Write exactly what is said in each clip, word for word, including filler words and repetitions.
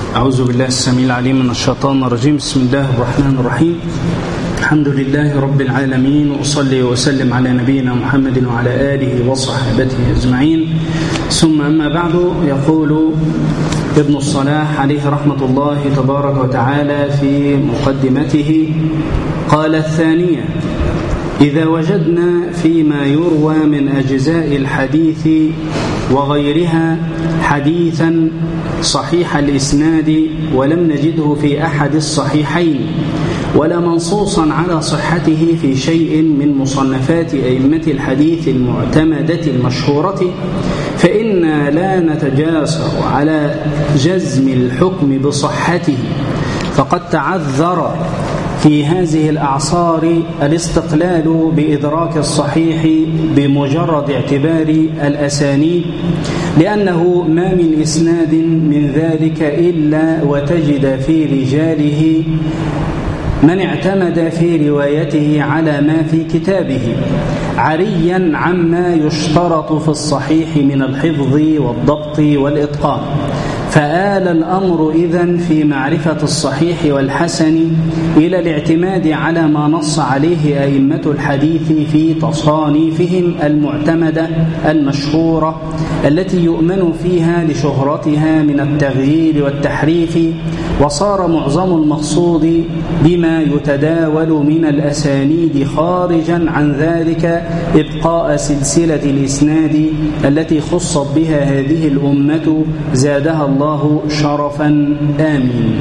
أعوذ بالله السميع العليم من الشيطان الرجيم. بسم الله الرحمن الرحيم. الحمد لله رب العالمين، وأصلي وسلم على نبينا محمد وعلى آله وصحبه أجمعين، ثم أما بعد. يقول ابن الصلاح عليه رحمة الله تبارك وتعالى في مقدمته، قال: الثانية: إذا وجدنا فيما يروى من أجزاء الحديث وغيرها حديثا صحيح الإسناد ولم نجده في أحد الصحيحين ولا منصوصا على صحته في شيء من مصنفات أئمة الحديث المعتمدة المشهورة، فإنا لا نتجاسر على جزم الحكم بصحته، فقد تعذر في هذه الأعصار الاستقلال بإدراك الصحيح بمجرد اعتبار الأسانيد، لأنه ما من إسناد من ذلك إلا وتجد في رجاله من اعتمد في روايته على ما في كتابه، عريا عما يشترط في الصحيح من الحفظ والضبط والإتقان. فآل الأمر إذن في معرفة الصحيح والحسن إلى الاعتماد على ما نص عليه أئمة الحديث في تصانيفهم المعتمدة المشهورة التي يؤمن فيها لشهرتها من التغيير والتحريف، وصار معظم المقصود بما يتداول من الأسانيد خارجا عن ذلك إبقاء سلسلة الإسناد التي خصت بها هذه الأمة زادها الله الله شرفا آمين.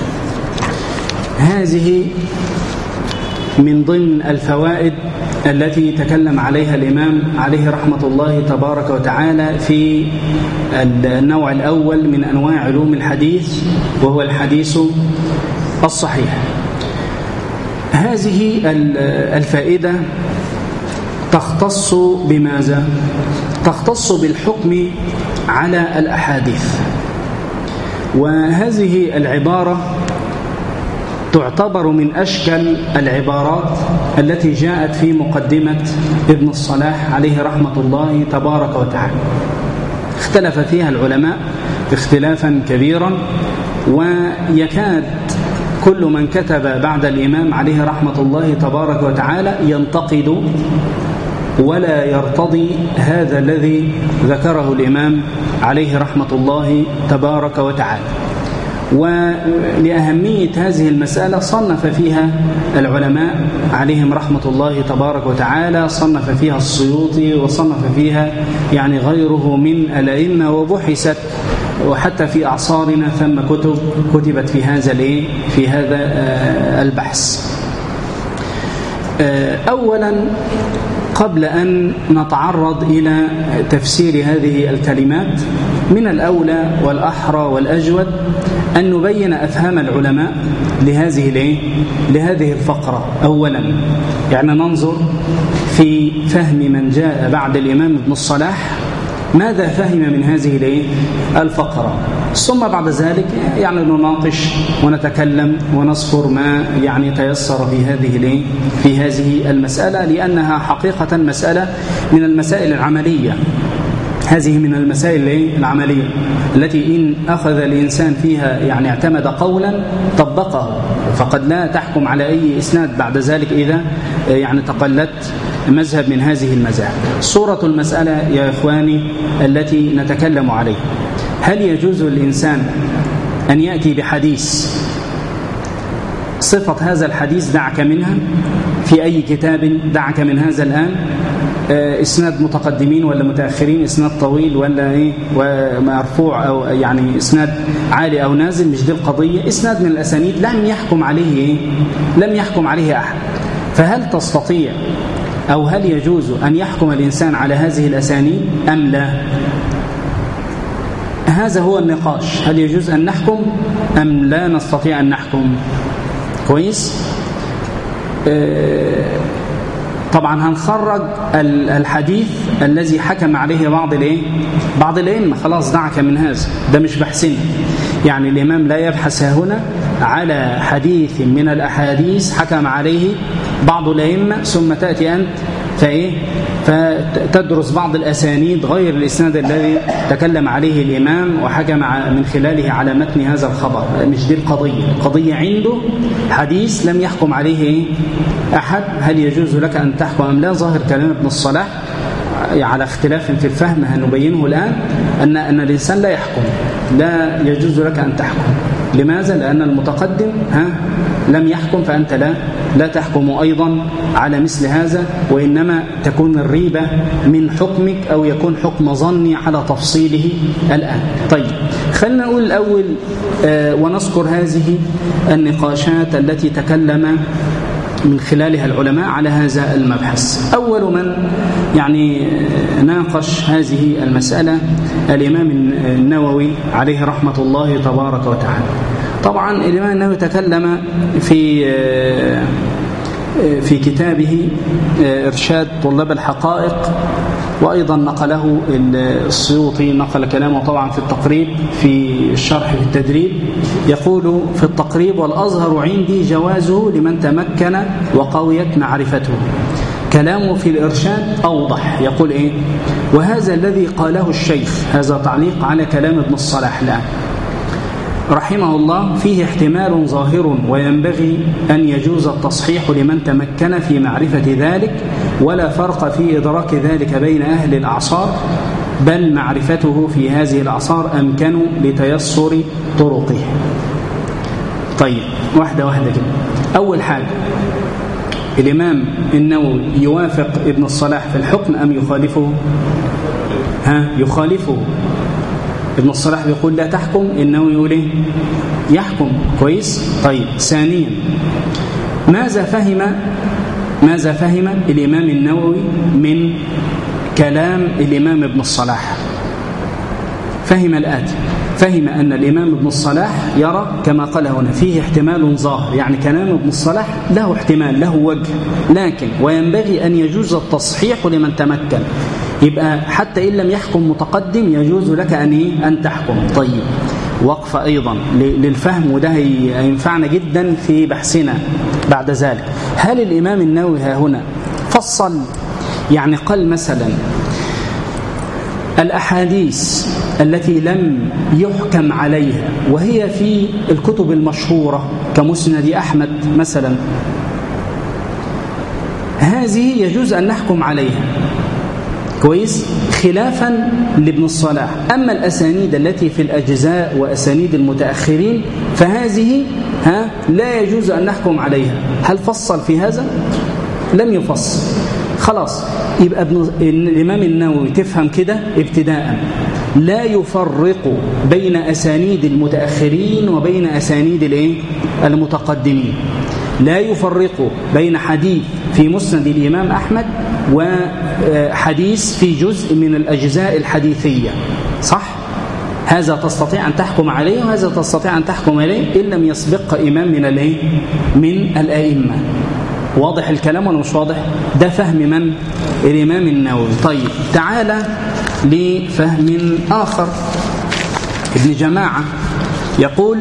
هذه من ضمن الفوائد التي تكلم عليها الإمام عليه رحمة الله تبارك وتعالى في النوع الأول من أنواع علوم الحديث، وهو الحديث الصحيح. هذه الفائدة تختص بماذا؟ تختص بالحكم على الأحاديث، وهذه العبارة تعتبر من أشكل العبارات التي جاءت في مقدمة ابن الصلاح عليه رحمة الله تبارك وتعالى. اختلف فيها العلماء اختلافا كبيرا، ويكاد كل من كتب بعد الإمام عليه رحمة الله تبارك وتعالى ينتقد ولا يرتضي هذا الذي ذكره الإمام عليه رحمة الله تبارك وتعالى. ولأهمية هذه المسألة صنف فيها العلماء عليهم رحمة الله تبارك وتعالى، صنف فيها السيوطي وصنف فيها يعني غيره من الأئمة، وبحثت وحتى في أعصارنا ثم كتب كتبت في هذا في هذا البحث. أولا، قبل أن نتعرض إلى تفسير هذه الكلمات، من الأولى والأحرى والأجود أن نبين أفهام العلماء لهذه لهذه الفقرة. أولا يعني ننظر في فهم من جاء بعد الإمام ابن الصلاح ماذا فهم من هذه الفقرة، ثم بعد ذلك يعني نناقش ونتكلم ونذكر ما يعني تيسر في هذه في هذه المسألة، لأنها حقيقة مسألة من المسائل العملية. هذه من المسائل العملية التي إن أخذ الإنسان فيها يعني اعتمد قولا طبقه، فقد لا تحكم على أي إسناد بعد ذلك إذا يعني تقلدت مذهب من هذه المذاهب. صورة المسألة يا إخواني التي نتكلم عليها: هل يجوز للإنسان أن يأتي بحديث صفة هذا الحديث دعك منها في أي كتاب، دعك من هذا الآن إسناد متقدمين ولا متأخرين، إسناد طويل ولا إيه ومرفوع، أو يعني إسناد عالي أو نازل، مش دي القضية. إسناد من الأسانيد لم يحكم عليه إيه؟ لم يحكم عليه أحد، فهل تستطيع أو هل يجوز أن يحكم الإنسان على هذه الأسانيد أم لا؟ هذا هو النقاش. هل يجوز أن نحكم أم لا نستطيع أن نحكم؟ كويس؟ آه طبعا هنخرج الحديث الذي حكم عليه بعض الايه بعض الائمه، خلاص دعك من هذا، ده مش بحثنا. يعني الامام لا يبحث هنا على حديث من الاحاديث حكم عليه بعض الائمه ثم تاتي انت فإيه فتدرس بعض الأسانيد غير الإسناد الذي تكلم عليه الإمام وحكم من خلاله على متن هذا الخبر. مش دي القضية. القضية عنده حديث لم يحكم عليه أحد، هل يجوز لك أن تحكم أم لا؟ ظاهر كلام ابن الصلاح على اختلاف في الفهم هنبينه الآن أن أن الإنسان لا يحكم، لا يجوز لك أن تحكم. لماذا؟ لأن المتقدم ها لم يحكم، فأنت لا لا تحكم أيضا على مثل هذا، وإنما تكون الريبة من حكمك أو يكون حكم ظني على تفصيله الآن. طيب خلينا نقول الأول آه ونذكر هذه النقاشات التي تكلم من خلالها العلماء على هذا المبحث. أول من يعني ناقش هذه المسألة الإمام النووي عليه رحمة الله تبارك وتعالى. طبعا الإمام النووي تكلم في في كتابه إرشاد طلاب الحقائق، وأيضا نقله السيوطي نقل كلامه طبعا في التقريب في الشرح في التدريب. يقول في التقريب: والأظهر عندي جوازه لمن تمكن وقويت معرفته. كلامه في الإرشاد أوضح، يقول إيه؟ وهذا الذي قاله الشيخ، هذا تعليق على كلام ابن الصلاح الآن رحمه الله، فيه احتمال ظاهر وينبغي أن يجوز التصحيح لمن تمكن في معرفة ذلك، ولا فرق في إدراك ذلك بين أهل الأعصار، بل معرفته في هذه الأعصار أمكن لتيسر طرقه. طيب واحدة واحدة كده. أول حاجة، الإمام النووي يوافق ابن الصلاح في الحكم أم يخالفه؟ ها يخالفه. ابن الصلاح بيقول لا تحكم، النووي يقول ايه؟ يحكم. كويس. طيب ثانيا، ماذا فهم ماذا فهم الإمام النووي من كلام الإمام ابن الصلاح؟ فهم الآتي: فهم أن الإمام ابن الصلاح يرى كما قال هنا فيه احتمال ظاهر، يعني كلام ابن الصلاح له احتمال له وجه، لكن وينبغي أن يجوز التصحيح لمن تمكن. يبقى حتى إن لم يحكم متقدم يجوز لك أن إيه؟ أن تحكم. طيب وقفة أيضا للفهم، وده هينفعنا جدا في بحثنا بعد ذلك. هل الإمام النووي ها هنا فصل؟ يعني قال مثلا الأحاديث التي لم يحكم عليها وهي في الكتب المشهورة كمسند أحمد مثلا، هذه يجوز أن نحكم عليها كويس خلافا لابن الصلاح. أما الأسانيد التي في الأجزاء وأسانيد المتأخرين فهذه ها لا يجوز أن نحكم عليها. هل فصل في هذا؟ لم يفصل. خلاص، يبقى ابن الإمام النووي تفهم كده ابتداء لا يفرق بين أسانيد المتأخرين وبين أسانيد الايه المتقدمين. لا يفرق بين حديث في مسند الإمام أحمد وحديث في جزء من الأجزاء الحديثية، صح؟ هذا تستطيع أن تحكم عليه وهذا تستطيع أن تحكم عليه إن لم يسبق إمام من الايه من الأئمة. واضح الكلام ولا مش واضح؟ ده فهم من؟ الإمام النووي. طيب تعالى لفهم آخر. ابن جماعة يقول: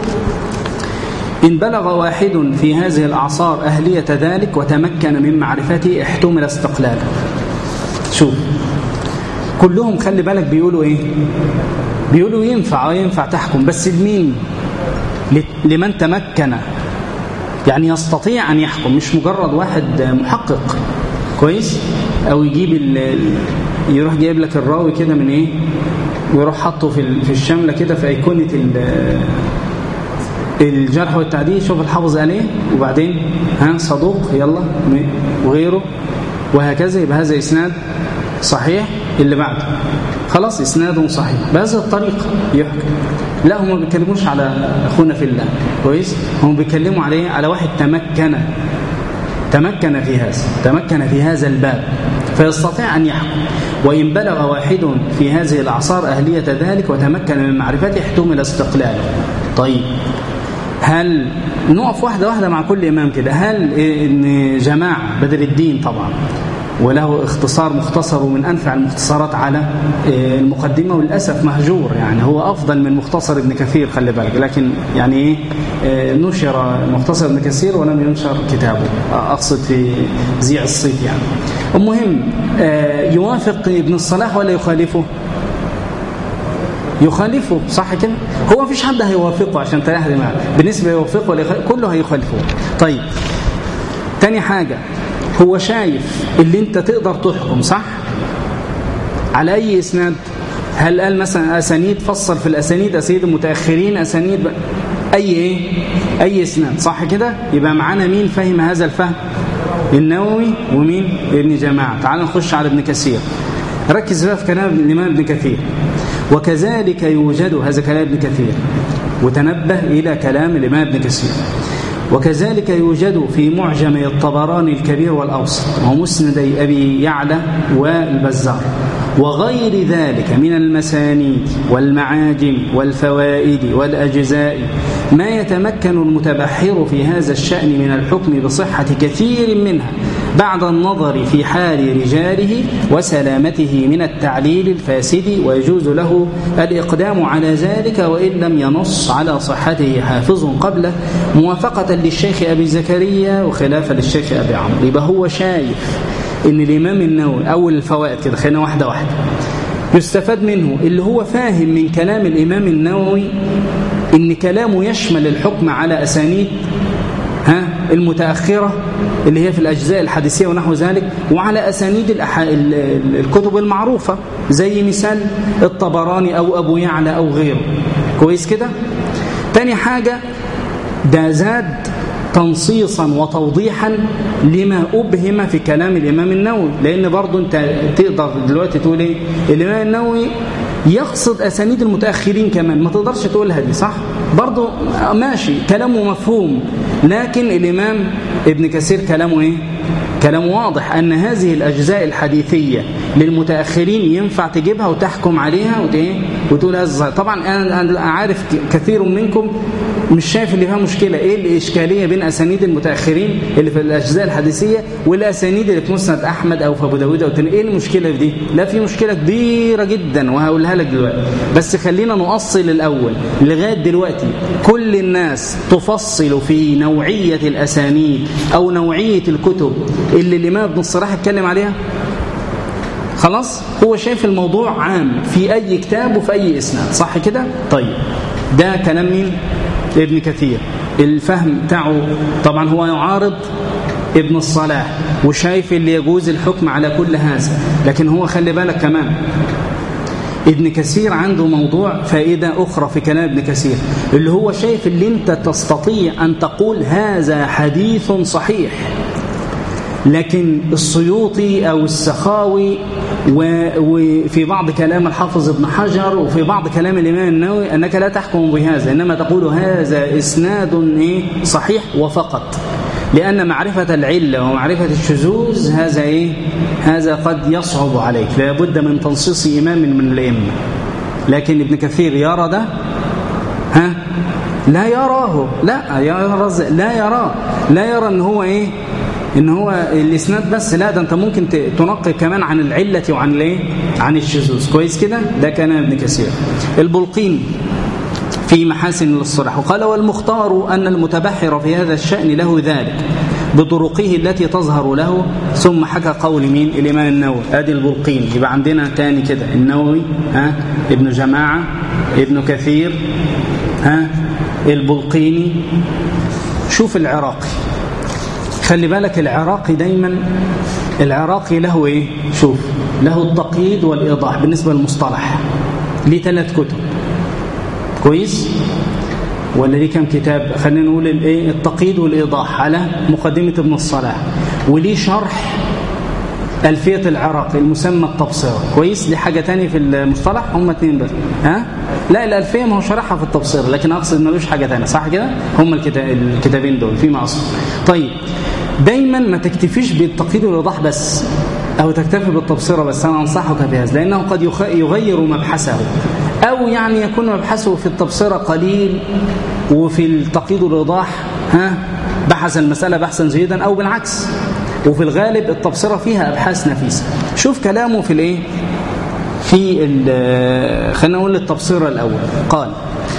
إن بلغ واحد في هذه الأعصار أهلية ذلك وتمكن من معرفته احتمل استقلاله. شوف كلهم خلي بالك بيقولوا إيه؟ بيقولوا ينفع ينفع تحكم، بس لمين؟ لمن تمكن، يعني يستطيع أن يحكم، مش مجرد واحد محقق كويس أو يجيب ال... يروح جايب لك الراوي كده من إيه ويروح حطه في في الشملة كده في أيقونة الجرح والتعديل، شوف الحافظ قال ايه وبعدين ها صدوق يلا وغيره وهكذا، يبقى هذا إسناد صحيح. اللي بعده خلاص إسناده صحيح بهذا الطريقة يحكم. لا، هم ما بيتكلموش على أخونا في الله كويس، هم بيتكلموا عليه على واحد تمكن تمكن في هذا تمكن في هذا الباب فيستطيع أن يحكم. وإن بلغ واحد في هذه الأعصار أهلية ذلك وتمكن من معرفته احتمل استقلاله. طيب هل نقف واحدة واحدة مع كل إمام كده؟ هل إن جماعة بدر الدين طبعا وله اختصار مختصر ومن أنفع المختصرات على المقدمة، وللأسف مهجور، يعني هو أفضل من مختصر ابن كثير خلي بالك، لكن يعني إيه نشر مختصر ابن كثير ولم ينشر كتابه، أقصد في زيع الصيت يعني. المهم آه يوافق ابن الصلاح ولا يخالفه؟ يخالفه، صح كده؟ هو مفيش حد هيوافقه عشان تريح دماغك، بالنسبة يوافقه ولا يخالفه كله هيخالفه. طيب تاني حاجة، هو شايف اللي انت تقدر تحكم صح على اي اسناد؟ هل قال مثلا اسانيد، فصل في الاسانيد اسانيد المتاخرين، اسانيد ب... اي ايه اي اسناد، صح كده؟ يبقى معانا مين فهم هذا الفهم؟ النووي ومين؟ ابن جماعه. تعال نخش على ابن كثير، ركز بقى في كلام الامام ابن كثير. وكذلك يوجد، هذا كلام ابن كثير، وتنبه الى كلام الامام ابن كثير. وكذلك يوجد في معجم الطبراني الكبير والأوسط ومسندي أبي يعلى والبزار وغير ذلك من المسانيد والمعاجم والفوائد والأجزاء ما يتمكن المتبحر في هذا الشأن من الحكم بصحة كثير منها بعد النظر في حال رجاله وسلامته من التعليل الفاسد، ويجوز له الإقدام على ذلك وإن لم ينص على صحته حافظ قبله، موافقة للشيخ أبي زكريا وخلافة للشيخ أبي عمرو. يبقى هو شايف إن الإمام النووي أول الفوائد كده، خلينا واحدة واحدة، يستفاد منه اللي هو فاهم من كلام الإمام النووي إن كلامه يشمل الحكم على أسانيد ها المتأخرة اللي هي في الأجزاء الحديثية ونحو ذلك، وعلى أسانيد الأح... الكتب المعروفة زي مثال الطبراني أو أبو يعلى أو غيره. كويس كده؟ تاني حاجة، ده زاد تنصيصا وتوضيحا لما أبهم في كلام الإمام النووي، لأن برضو أنت تقدر دلوقتي تقول إيه؟ الإمام النووي يقصد أسانيد المتأخرين كمان، ما تقدرش تقولها دي صح؟ برضو ماشي، كلامه مفهوم، لكن الإمام ابن كثير كلامه إيه؟ كلام واضح أن هذه الأجزاء الحديثية للمتأخرين ينفع تجيبها وتحكم عليها وتقول هذا. طبعا أنا عارف كثير منكم مش شايف اللي فيها مشكلة. إيه الإشكالية بين أسانيد المتأخرين اللي في الأجزاء الحديثية والأسانيد اللي في مسند أحمد أو في أبو داود أو تاني؟ إيه المشكلة في دي؟ لا، في مشكلة كبيرة جدا وهقولها لك دلوقتي، بس خلينا نؤصل الأول. لغاية دلوقتي كل الناس تفصل في نوعية الأسانيد أو نوعية الكتب اللي الإمام ابن الصلاح اتكلم عليها. خلاص، هو شايف الموضوع عام في أي كتاب وفي أي إسناد، صح كده؟ طيب، ده كلام مين؟ ابن كثير. الفهم بتاعه طبعا هو يعارض ابن الصلاح وشايف اللي يجوز الحكم على كل هذا، لكن هو خلي بالك كمان ابن كثير عنده موضوع فائدة أخرى في كلام ابن كثير، اللي هو شايف اللي انت تستطيع أن تقول هذا حديث صحيح، لكن السيوطي أو السخاوي وفي بعض كلام الحافظ ابن حجر وفي بعض كلام الإمام النووي أنك لا تحكم بهذا، إنما تقول هذا إسناد صحيح وفقط، لأن معرفة العلة ومعرفة الشذوذ هذا إيه؟ هذا قد يصعب عليك، لا بد من تنصيص إمام من الأئمة. لكن ابن كثير يرى ده؟ ها؟ لا يراه، لا يرى، لا يرى لا يرى إن هو إيه؟ إن هو الإسناد بس، لا، ده أنت ممكن تنقي كمان عن العلة وعن الإيه؟ عن الشذوذ. كويس كده؟ ده كان ابن كثير. البلقيني في محاسن الصلاح وقال: والمختار أن المتبحر في هذا الشأن له ذلك بطرقه التي تظهر له. ثم حكى قول مين؟ الإمام النووي. ادي البلقيني. يبقى عندنا تاني كده النووي، ها، ابن جماعة، ابن كثير، ها، البلقيني. شوف العراقي، خلي بالك العراقي دايما، العراقي له ايه؟ شوف، له التقييد والإيضاح بالنسبة للمصطلح، ليه ثلاث كتب. كويس؟ ولا ليه كم كتاب؟ خلينا نقول الايه؟ التقييد والإيضاح على مقدمة ابن الصلاح، وليه شرح ألفية العراقي المسمى التبصرة. كويس؟ دي حاجة تانية في المصطلح، هم اتنين بس. ها؟ لا، الألفية ما هو شرحها في التبصرة، لكن أقصد ملوش حاجة تانية، صح كده؟ هم الكتابين دول فيما أصل. طيب، دايما ما تكتفيش بالتقييد والإيضاح بس، أو تكتفي بالتبصرة بس. أنا أنصحك بهذا، لأنه قد يغير مبحثه، أو يعني يكون مبحثه في التبصرة قليل وفي التقييد والإيضاح ها بحث المسألة بحثا جيدا، أو بالعكس. وفي الغالب التبصرة فيها أبحاث نفيسة. شوف كلامه في الإيه؟ في خلينا نقول التبصرة الأول. قال: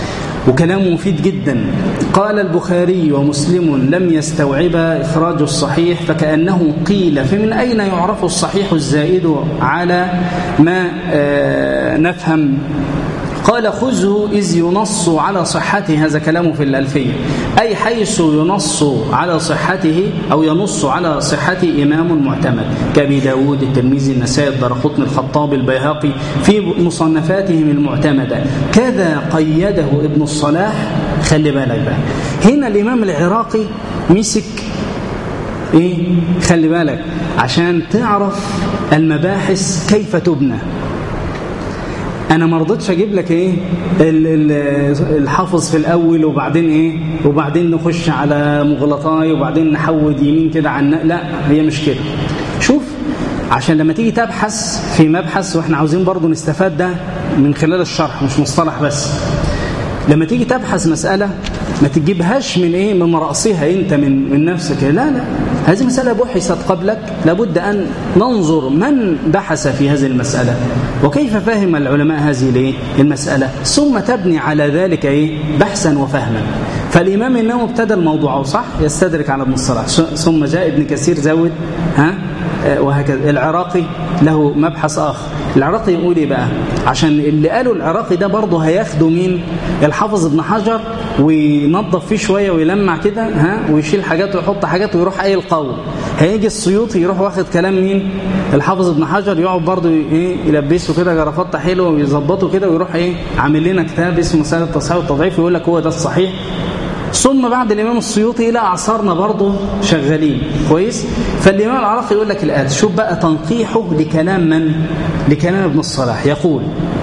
وكلام مفيد جدا. قال البخاري ومسلم لم يستوعب إخراج الصحيح فكأنه قيل فمن أين يعرف الصحيح الزائد على ما آه نفهم؟ قال خذه إذ ينص على صحته، هذا كلامه في الألفية، أي حيث ينص على صحته أو ينص على صحته إمام معتمد كأبي داود الترمذي النسائي الدارقطني الخطابي البيهقي في مصنفاتهم المعتمدة، كذا قيده ابن الصلاح. خلي بالك بقى هنا الإمام العراقي مسك إيه؟ خلي بالك عشان تعرف المباحث كيف تبنى. انا ما رضيتش اجيب لك ايه الحافظ في الاول وبعدين ايه وبعدين نخش على مغلطاي وبعدين نحود يمين كده عن، لا هي مش كده. شوف عشان لما تيجي تبحث في مبحث، واحنا عاوزين برضو نستفاد ده من خلال الشرح مش مصطلح بس، لما تيجي تبحث مسألة ما تجيبهاش من ايه من رأسها انت من من نفسك، لا لا، هذه مسألة بحثت قبلك، لابد أن ننظر من بحث في هذه المسألة وكيف فهم العلماء هذه المسألة، ثم تبني على ذلك ايه بحثا وفهما. فالإمام النووي ابتدى الموضوع صح يستدرك على ابن الصلاح، ثم جاء ابن كثير زود ها وهكذا. العراقي له مبحث آخر، العراقي يقول ايه بقى، عشان اللي قالوا العراقي ده برضه هياخدوا مين الحافظ ابن حجر وينظف فيه شويه ويلمع كده ها ويشيل حاجات ويحط حاجات ويروح اي القول. هيجي السيوطي يروح واخد كلام مين الحافظ ابن حجر، يقعد برضه ايه يلبسه كده جرافطه حلوه ويظبطه كده ويروح ايه عامل لنا كتاب اسمه مسألة التصحيح والتضعيف ويقول لك هو ده الصحيح. ثم بعد الإمام السيوطي إلى أعصارنا برضه شغالين كويس. فالإمام العراقي يقول لك الآن شوف بقى تنقيحه لكلام من؟ لكلام ابن الصلاح. يقول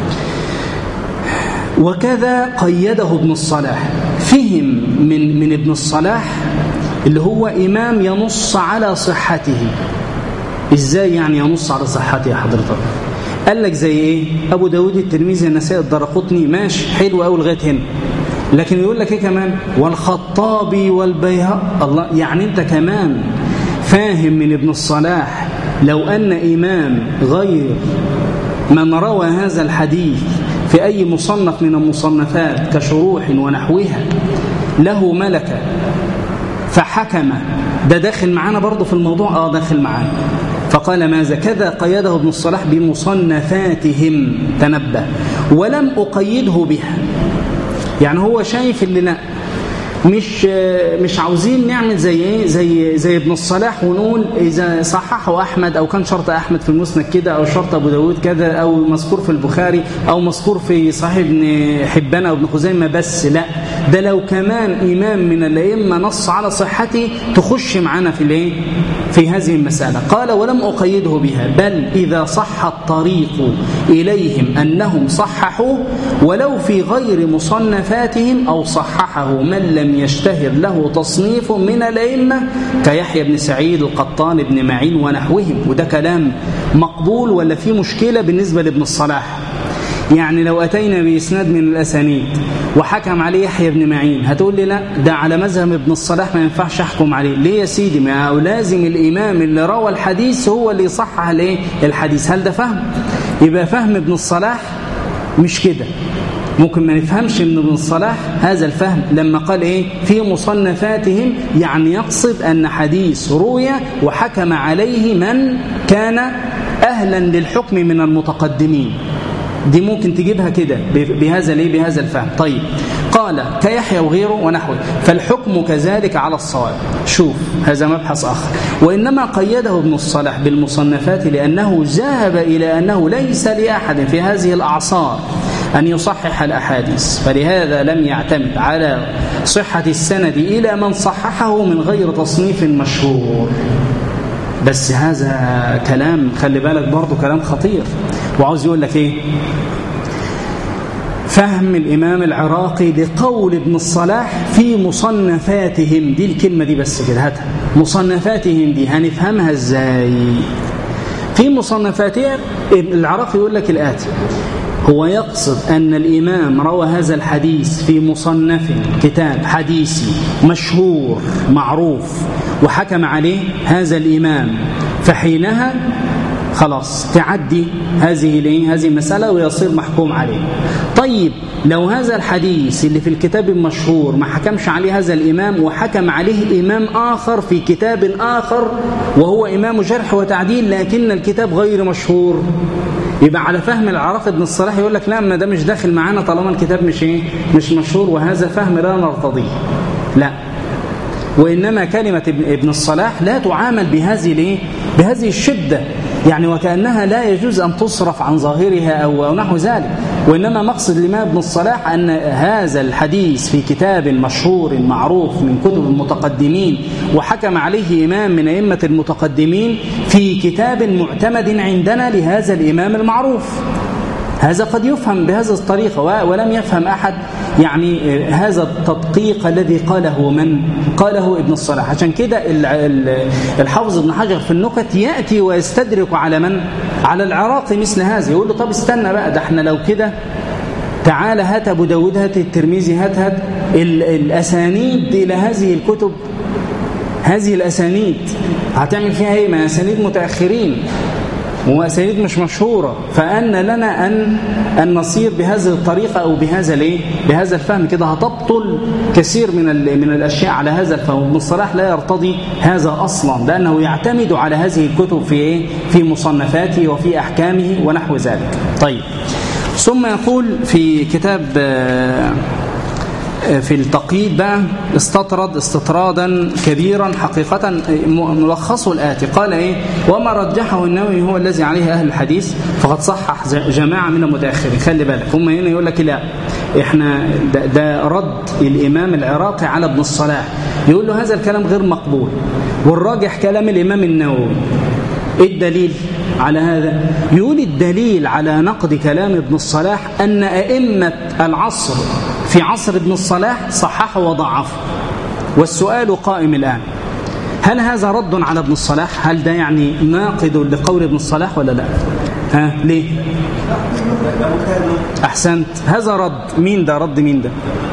وكذا قيده ابن الصلاح، فهم من من ابن الصلاح اللي هو إمام ينص على صحته. إزاي يعني ينص على صحته يا حضرتك؟ قال لك زي إيه؟ أبو داود الترمذي النسائي الدارقطني ماشي حلو أوي لغاية هنا، لكن يقول لك ايه كمان والخطابي والبيهقي. الله، يعني انت كمان فاهم من ابن الصلاح لو ان امام غير من روى هذا الحديث في اي مصنف من المصنفات كشروح ونحوها له ملكه فحكم، ده داخل معانا برضه في الموضوع. اه داخل معانا. فقال ماذا؟ كذا قيده ابن الصلاح بمصنفاتهم، تنبه، ولم اقيده بها. يعني هو شايف اللي لا مش مش عاوزين نعمل زي ايه زي زي ابن الصلاح ونقول اذا صححه احمد او كان شرط احمد في المسند كده او شرط ابو داود كذا او مذكور في البخاري او مذكور في صحيح ابن حبان او ابن خزيمه بس. لا، ده لو كمان امام من الائمه نص على صحته تخش معنا في الايه في هذه المساله. قال ولم اقيده بها، بل اذا صح الطريق اليهم انهم صححوه ولو في غير مصنفاتهم او صححه من لم يشتهر له تصنيف من الأئمة كيحيى بن سعيد القطان بن معين ونحوهم. وده كلام مقبول ولا فيه مشكلة بالنسبة لابن الصلاح؟ يعني لو أتينا بإسناد من الأسانيد وحكم عليه يحيى بن معين هتقول لي لا ده على مذهب ابن الصلاح ما ينفعش أحكم عليه. ليه يا سيدي؟ ما لازم الإمام اللي روى الحديث هو اللي يصحح الايه الحديث. هل ده فهم؟ يبقى فهم ابن الصلاح مش كده. ممكن ما نفهمش من ابن الصلاح هذا الفهم لما قال ايه في مصنفاتهم، يعني يقصد ان حديث روي وحكم عليه من كان اهلا للحكم من المتقدمين. دي ممكن تجيبها كده بهذا ليه بهذا الفهم. طيب قال كيحيى وغيره ونحوه، فالحكم كذلك على الصواب. شوف هذا مبحث آخر. وإنما قيده ابن الصلاح بالمصنفات لأنه ذهب إلى أنه ليس لأحد في هذه الأعصار أن يصحح الأحاديث، فلهذا لم يعتمد على صحة السند إلى من صححه من غير تصنيف مشهور. بس هذا كلام خلي بالك برضو كلام خطير. وعاوز يقول لك إيه؟ فهم الإمام العراقي لقول ابن الصلاح في مصنفاتهم، دي الكلمة دي بس كده هاتها، مصنفاتهم دي هنفهمها إزاي؟ في مصنفاتهم العراقي يقول لك الآتي: هو يقصد أن الإمام روى هذا الحديث في مصنف كتاب حديثي مشهور معروف وحكم عليه هذا الإمام، فحينها خلاص تعدي هذه هذه المسألة ويصير محكوم عليه. طيب لو هذا الحديث اللي في الكتاب المشهور ما حكمش عليه هذا الإمام وحكم عليه إمام آخر في كتاب آخر وهو إمام جرح وتعديل لكن الكتاب غير مشهور، يبقى على فهم العراقي بن الصلاح يقول لك لا، ما ده مش داخل معانا طالما الكتاب مش ايه مش مشهور، وهذا فهم لا نرتضيه. لا، وإنما كلمة ابن الصلاح لا تعامل بهذه الايه بهذه الشدة، يعني وكأنها لا يجوز أن تصرف عن ظاهرها أو, أو نحو ذلك، وإنما مقصد الإمام ابن الصلاح أن هذا الحديث في كتاب مشهور معروف من كتب المتقدمين وحكم عليه إمام من أئمة المتقدمين في كتاب معتمد عندنا لهذا الإمام المعروف. هذا قد يفهم بهذه الطريقة، ولم يفهم أحد يعني هذا التدقيق الذي قاله من قاله ابن الصلاح. عشان كده الحافظ ابن حجر في النكت يأتي ويستدرك على من على العراقي مثل هذا، يقول له طب استنى بقى، ده احنا لو كده تعال هات أبو داود، هات الترمذي، هات هات الأسانيد إلى هذه الكتب، هذه الأسانيد هتعمل فيها ايه؟ ما أسانيد متأخرين وأسانيد مش مشهورة، فأن لنا أن أن نصير بهذه الطريقة أو بهذا الايه بهذا الفهم كده، هتبطل كثير من من الأشياء على هذا الفهم. ابن الصلاح لا يرتضي هذا أصلا، لأنه يعتمد على هذه الكتب في ايه في مصنفاته وفي أحكامه ونحو ذلك. طيب، ثم يقول في كتاب في التقييد بقى استطرد استطرادا كبيرا حقيقة، ملخصه الآتي، قال إيه: وما رجحه النووي هو الذي عليه أهل الحديث فقد صحح جماعة من المتأخرين. خلي بالك، هم هنا يقول لك لا، إحنا ده, ده رد الإمام العراقي على ابن الصلاح، يقول له هذا الكلام غير مقبول والراجح كلام الإمام النووي. إيه الدليل على هذا؟ يقول الدليل على نقد كلام ابن الصلاح أن أئمة العصر في عصر ابن الصلاح صححوا وضعفوا، والسؤال قائم الآن، هل هذا رد على ابن الصلاح؟ هل ده يعني ناقد لقول ابن الصلاح ولا لا؟ ها ليه؟ أحسنت، هذا رد مين ده؟ رد مين ده؟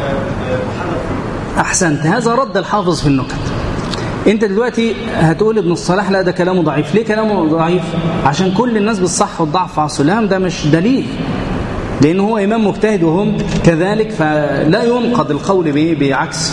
أحسنت، هذا رد الحافظ في النكت. انت دلوقتي هتقول ابن الصلاح لا ده كلامه ضعيف. ليه كلامه ضعيف؟ عشان كل الناس بالصح والضعف في عصرهم، ده مش دليل، لأنه هو إمام مجتهد وهم كذلك، فلا ينقض القول به بعكس.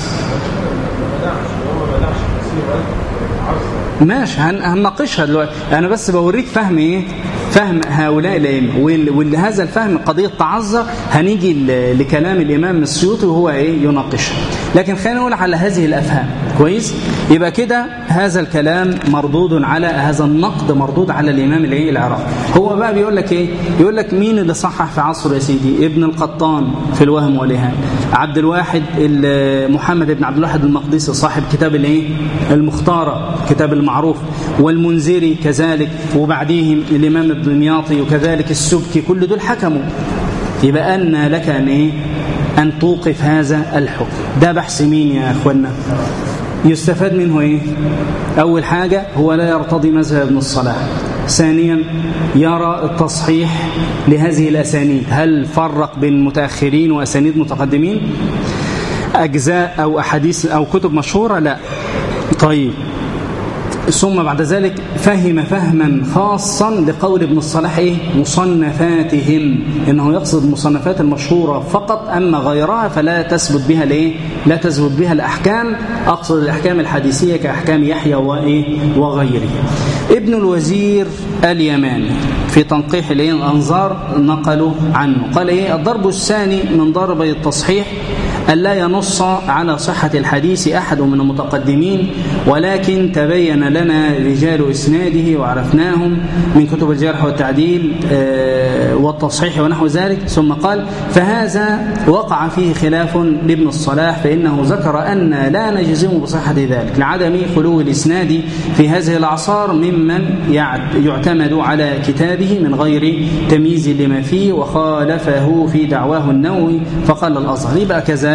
ماشي، هنناقشها دلوقتي، أنا بس بوريك فهم إيه فهم هؤلاء الأئمة، وهذا الفهم قضية تعذر هنيجي لكلام الإمام السيوطي وهو إيه يناقشها، لكن خلينا نقول على هذه الأفهام كويس. يبقى كده هذا الكلام مردود على هذا النقد، مردود على الإمام الإيه العراقي. هو بقى بيقول لك إيه؟ يقول لك مين اللي صحح في عصره يا سيدي؟ ابن القطان في الوهم والإهانة، عبد الواحد محمد بن عبد الواحد المقدسي صاحب كتاب الإيه المختارة، كتاب المعروف، والمنذري كذلك، وبعديهم الإمام الدمياطي وكذلك السبكي، كل دول حكموا. يبقى أن لك أن إيه أن توقف هذا الحكم. ده بحث مين يا أخوانا؟ يستفاد منه إيه؟ أول حاجة هو لا يرتضي مذهب ابن الصلاح. ثانيا يرى التصحيح لهذه الأسانيد، هل فرق بين متأخرين وأسانيد متقدمين؟ أجزاء أو أحاديث أو كتب مشهورة؟ لا. طيب، ثم بعد ذلك فهم فهما خاصا لقول ابن الصلاح إيه؟ مصنفاتهم، إنه يقصد المصنفات المشهورة فقط، أما غيرها فلا تثبت بها الإيه؟ لا تثبت بها الأحكام، أقصد الأحكام الحديثية كأحكام يحيى وإيه وغيره. ابن الوزير اليماني في تنقيح الإيه الأنظار نقلوا عنه، قال إيه: الضرب الثاني من ضربي التصحيح ألا ينص على صحة الحديث أحد من المتقدمين، ولكن تبين لنا رجال إسناده وعرفناهم من كتب الجرح والتعديل والتصحيح ونحو ذلك. ثم قال: فهذا وقع فيه خلاف لابن الصلاح، فإنه ذكر أن لا نجزم بصحة ذلك لعدم خلو الإسناد في هذه الأعصار ممن يعتمد على كتابه من غير تمييز لما فيه، وخالفه في دعواه النووي فقال الأزهر. يبقى كذلك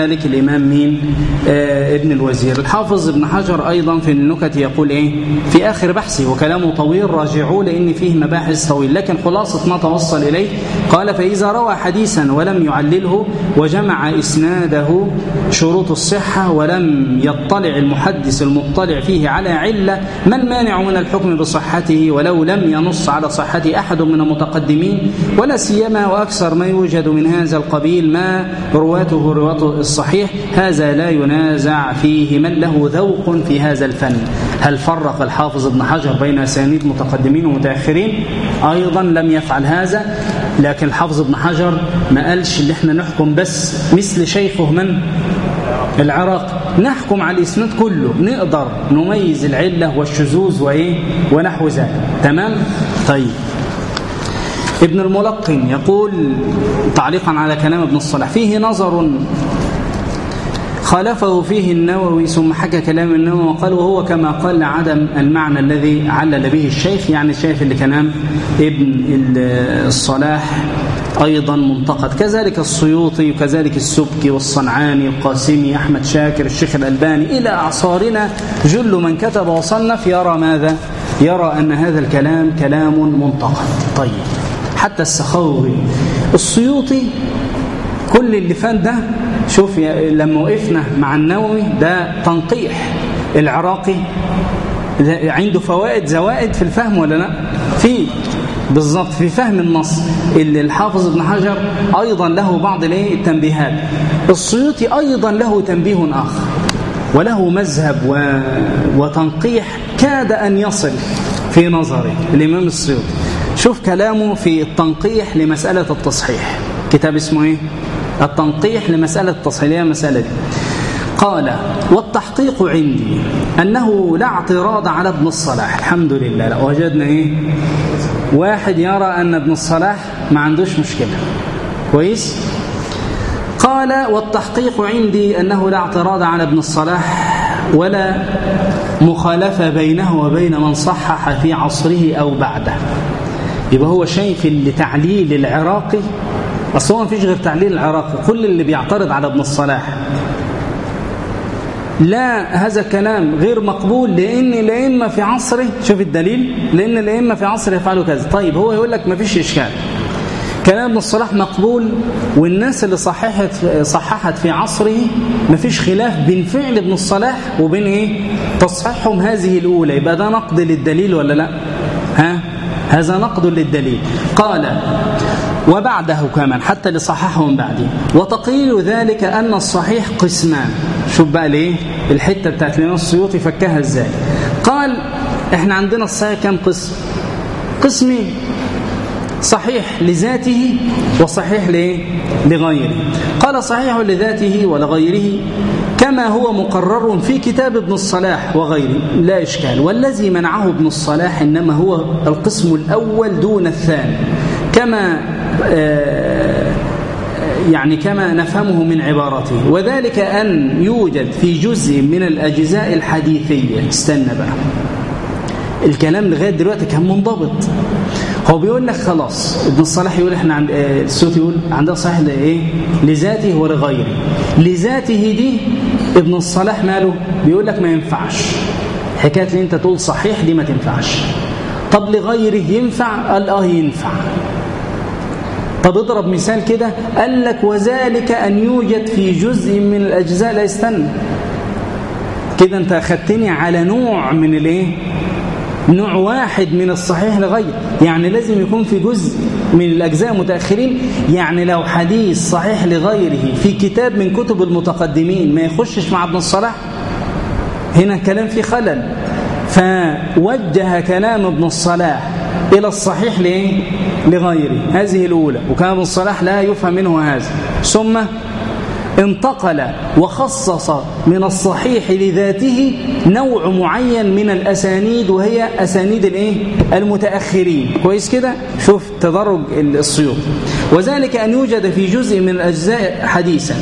كذلك الإمام مين آه ابن الوزير. الحافظ ابن حجر أيضا في النكت يقول إيه في آخر بحثه وكلامه طويل راجعوه لأن فيه مباحث طويل، لكن خلاصة ما توصل إليه قال فإذا روى حديثا ولم يعلله وجمع إسناده شروط الصحة ولم يطلع المحدث المطلع فيه على علة، ما المانع من الحكم بصحته ولو لم ينص على صحته أحد من المتقدمين؟ ولا سيما وأكثر ما يوجد من هذا القبيل ما رواته رواته الصحيح، هذا لا ينازع فيه من له ذوق في هذا الفن. هل فرق الحافظ ابن حجر بين أسانيد متقدمين ومتأخرين؟ أيضا لم يفعل هذا، لكن الحافظ ابن حجر ما قالش اللي احنا نحكم بس مثل شيخه من العراق، نحكم على الإسناد كله، نقدر نميز العلة والشذوذ وإيه ونحو ذلك. تمام؟ طيب ابن الملقن يقول تعليقا على كلام ابن الصلاح فيه نظر خالفه فيه النووي ثم حكى كلام النووي وقال وهو كما قال عدم المعنى الذي علل به الشيخ، يعني شايف اللي كلام ابن الصلاح أيضا منتقد، كذلك السيوطي وكذلك السبكي والصنعاني القاسمي أحمد شاكر الشيخ الألباني إلى أعصارنا جل من كتب وصنف يرى ماذا؟ يرى أن هذا الكلام كلام منتقد. طيب حتى السخاوي السيوطي كل اللي فات ده شوف لما وقفنا مع النووي ده تنقيح، العراقي عنده فوائد زوائد في الفهم ولا لا؟ في بالضبط في فهم النص اللي الحافظ ابن حجر أيضا له بعض التنبيهات، السيوطي أيضا له تنبيه آخر وله مذهب و... وتنقيح كاد أن يصل في نظري الإمام السيوطي. شوف كلامه في التنقيح لمسألة التصحيح، كتاب اسمه إيه؟ التنقيح لمسألة التصحيح مسألة دي. قال والتحقيق عندي أنه لا اعتراض على ابن الصلاح، الحمد لله لا وجدنا إيه واحد يرى أن ابن الصلاح ما عندوش مشكلة كويس. قال والتحقيق عندي أنه لا اعتراض على ابن الصلاح ولا مخالفة بينه وبين من صحح في عصره أو بعده. يبقى هو شايف اللي تعليل العراقي أصلا ما فيش غير تعليل العراقي، كل اللي بيعترض على ابن الصلاح لا هذا الكلام غير مقبول لأن الأئمة في عصره، شوف الدليل، لأن الأئمة في عصره يفعلوا كذا. طيب هو يقول لك ما فيش إشكال، كلام ابن الصلاح مقبول والناس اللي صححت صححت في عصره ما فيش خلاف بين فعل ابن الصلاح وبين إيه تصحيحهم هذه الأولى، يبقى ده نقد للدليل ولا لا؟ ها هذا نقد للدليل. قال وبعده كمان حتى لصححهم بعده وتقرير ذلك أن الصحيح قسمان. شوف بقى ليه الحتة بتاعت الإمام السيوطي فكها ازاي. قال احنا عندنا الصحيح كم قسم؟ قسمين، صحيح لذاته وصحيح ليه؟ لغيره. قال صحيح لذاته ولغيره كما هو مقرر في كتاب ابن الصلاح وغيره لا إشكال، والذي منعه ابن الصلاح إنما هو القسم الأول دون الثاني كما آه يعني كما نفهمه من عبارته، وذلك أن يوجد في جزء من الأجزاء الحديثية. استنى بقى الكلام لغاية دلوقتي كان منضبط. هو بيقول لك خلاص ابن الصلاح يقول احنا عند آه السيوطي يقول عندنا صحيح لايه لذاته ولغيره. لذاته دي ابن الصلاح ماله بيقول لك ما ينفعش، حكايه ان انت تقول صحيح دي ما تنفعش. طب لغيره ينفع؟ قال اه ينفع. طب اضرب مثال كده، قال لك وذلك ان يوجد في جزء من الاجزاء. لا يستنى كده، انت اخذتني على نوع من الايه نوع واحد من الصحيح لغير، يعني لازم يكون في جزء من الأجزاء متأخرين. يعني لو حديث صحيح لغيره في كتاب من كتب المتقدمين ما يخشش مع ابن الصلاح، هنا كلام في خلل. فوجه كلام ابن الصلاح إلى الصحيح ليه؟ لغيره، هذه الأولى، وكان ابن الصلاح لا يفهم منه هذا. ثم انتقل وخصص من الصحيح لذاته نوع معين من الأسانيد وهي أسانيد الايه المتأخرين. كويس كده؟ شوف تدرج السيوط. وذلك أن يوجد في جزء من الأجزاء حديثا.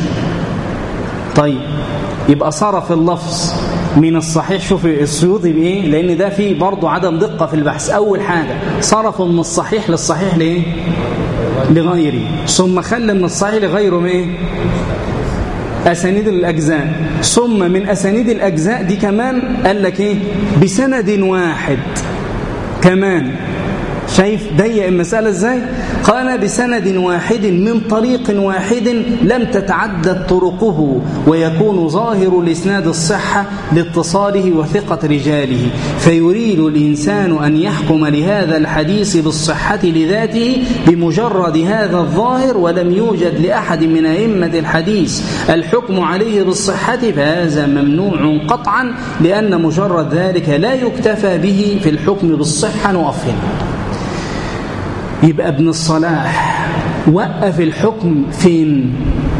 طيب يبقى صرف اللفظ من الصحيح. شوف السيوطي بإيه؟ لأن ده فيه برضو عدم دقة في البحث. أول حاجة صرف من الصحيح للصحيح لإيه؟ لغيره، ثم خلى من الصحيح لغيره ايه أسانيد الأجزاء، ثم من أسانيد الأجزاء دي كمان قال لك إيه بسند واحد كمان. شايف ضيق المسألة إزاي؟ قال بسند واحد من طريق واحد لم تتعدد طرقه، ويكون ظاهر الإسناد الصحة لاتصاله وثقة رجاله، فيريد الإنسان أن يحكم لهذا الحديث بالصحة لذاته بمجرد هذا الظاهر، ولم يوجد لأحد من أئمة الحديث الحكم عليه بالصحة، فهذا ممنوع قطعا، لأن مجرد ذلك لا يكتفى به في الحكم بالصحة. نقف هنا. يبقى ابن الصلاح وقف الحكم فين؟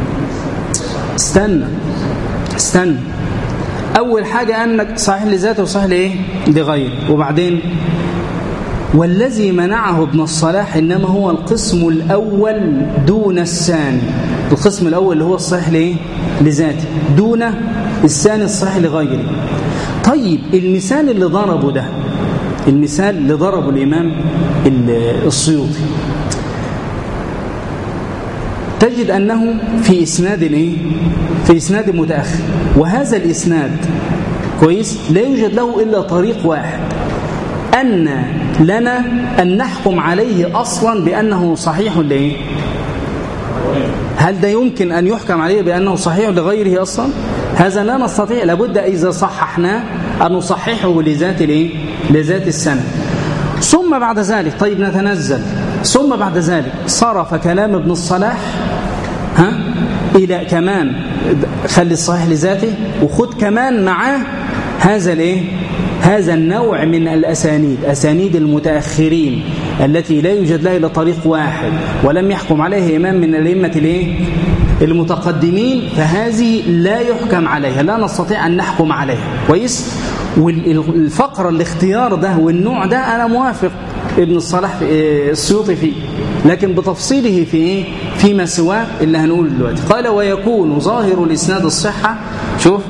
استنى استنى أول حاجة أنك صحيح لذاته وصحيح لإيه؟ لغيره. وبعدين والذي منعه ابن الصلاح إنما هو القسم الأول دون الثاني. القسم الأول اللي هو الصحيح لإيه؟ لذاته، دون الثاني الصحيح لغيره. طيب المثال اللي ضربه ده، المثال اللي ضربه الإمام السيوطي، تجد أنه في إسناد إيه؟ في إسناد متأخر، وهذا الإسناد كويس لا يوجد له إلا طريق واحد، أن لنا أن نحكم عليه أصلا بأنه صحيح لإيه؟ هل ده يمكن أن يحكم عليه بأنه صحيح لغيره أصلا؟ هذا لا نستطيع، لابد إذا صححناه أن نصححه لذات الإيه؟ لذات السنة. ثم بعد ذلك طيب نتنزل، ثم بعد ذلك صرف كلام ابن الصلاح ها إلى كمان خلي الصحيح لذاته، وخد كمان معاه هذا الإيه؟ هذا النوع من الأسانيد، أسانيد المتأخرين التي لا يوجد لها إلا طريق واحد ولم يحكم عليه إمام من الأئمة الإيه؟ المتقدمين، فهذه لا يحكم عليها، لا نستطيع أن نحكم عليها. كويس؟ والفقرة الاختيار ده والنوع ده أنا موافق ابن الصلاح السيوطي فيه، لكن بتفصيله في إيه؟ فيما سواه اللي هنقول دلوقتي. قال ويكون ظاهر الإسناد الصحة، شوف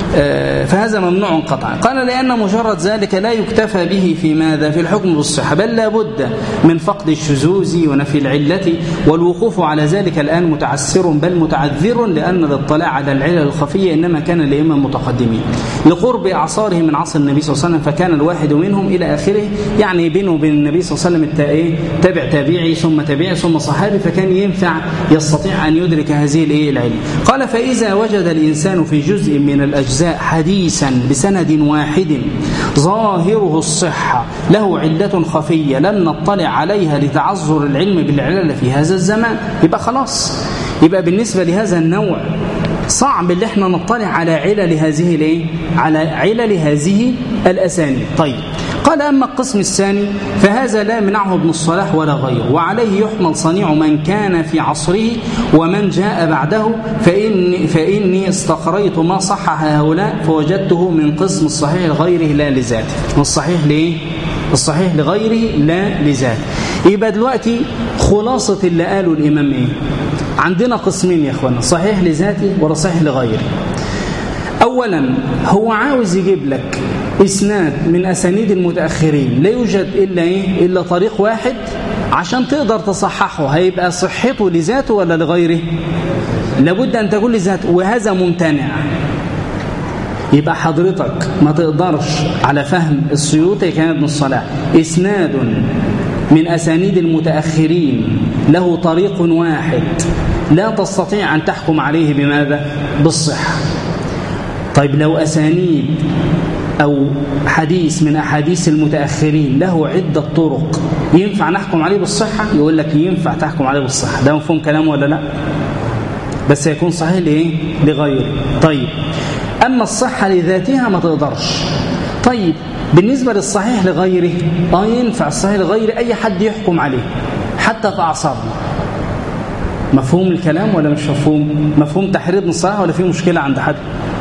فهذا ممنوع قطعا. قال لأن مجرد ذلك لا يكتفى به في ماذا؟ في الحكم بالصحة، بل لا بد من فقد الشذوذ ونفي العلة، والوقوف على ذلك الآن متعسر بل متعذر، لأن الاطلاع على العلل الخفية إنما كان لأئمة متقدمين لقرب أعصاره من عصر النبي صلى الله عليه وسلم، فكان الواحد منهم إلى آخره، يعني بينه وبين النبي صلى الله عليه وسلم تابع تابعي ثم تابعي ثم صحابي، فكان ينفع يستطيع أن يدرك هذه العلة. قال فإذا وجد الإنسان في جزء من الأجزاء حديثا بسند واحد ظاهره الصحة له علة خفية لم نطلع عليها لتعذر العلم بالعلل في هذا الزمان، يبقى خلاص، يبقى بالنسبة لهذا النوع صعب اللي احنا نطلع على علل هذه الايه؟ على علل هذه الأسانيد. طيب قال أما القسم الثاني فهذا لا يمنعه ابن الصلاح ولا غيره، وعليه يحمل صنيع من كان في عصره ومن جاء بعده، فإني, فإني استقريت ما صحح هؤلاء فوجدته من قسم الصحيح لغيره لا لذاته. والصحيح ليه؟ الصحيح لغيره لا لذاته. يبقى دلوقتي خلاصة اللي قاله الإمام إيه؟ عندنا قسمين يا أخوانا، صحيح لذاته ولا صحيح لغيره. أولا هو عاوز يجيب لك إسناد من أسانيد المتأخرين لا يوجد إلا إيه؟ إلا طريق واحد، عشان تقدر تصححه هيبقى صحته لذاته ولا لغيره؟ لابد أن تقول لذاته، وهذا ممتنع. يبقى حضرتك ما تقدرش على فهم السيوطي كان ابن الصلاح إسناد من أسانيد المتأخرين له طريق واحد لا تستطيع أن تحكم عليه بماذا؟ بالصحة. طيب لو أسانيد أو حديث من أحاديث المتأخرين له عدة طرق ينفع نحكم عليه بالصحة؟ يقول لك ينفع تحكم عليه بالصحة. ده مفهوم كلام ولا لا؟ بس يكون صحيح لإيه؟ لغيره. طيب أما الصحة لذاتها ما تقدرش. طيب بالنسبة للصحيح لغيره آه ينفع الصحيح لغيره أي حد يحكم عليه حتى في أعصابنا. مفهوم الكلام ولا مش مفهوم؟ مفهوم تحرير ابن الصلاح ولا في مشكلة عند حد؟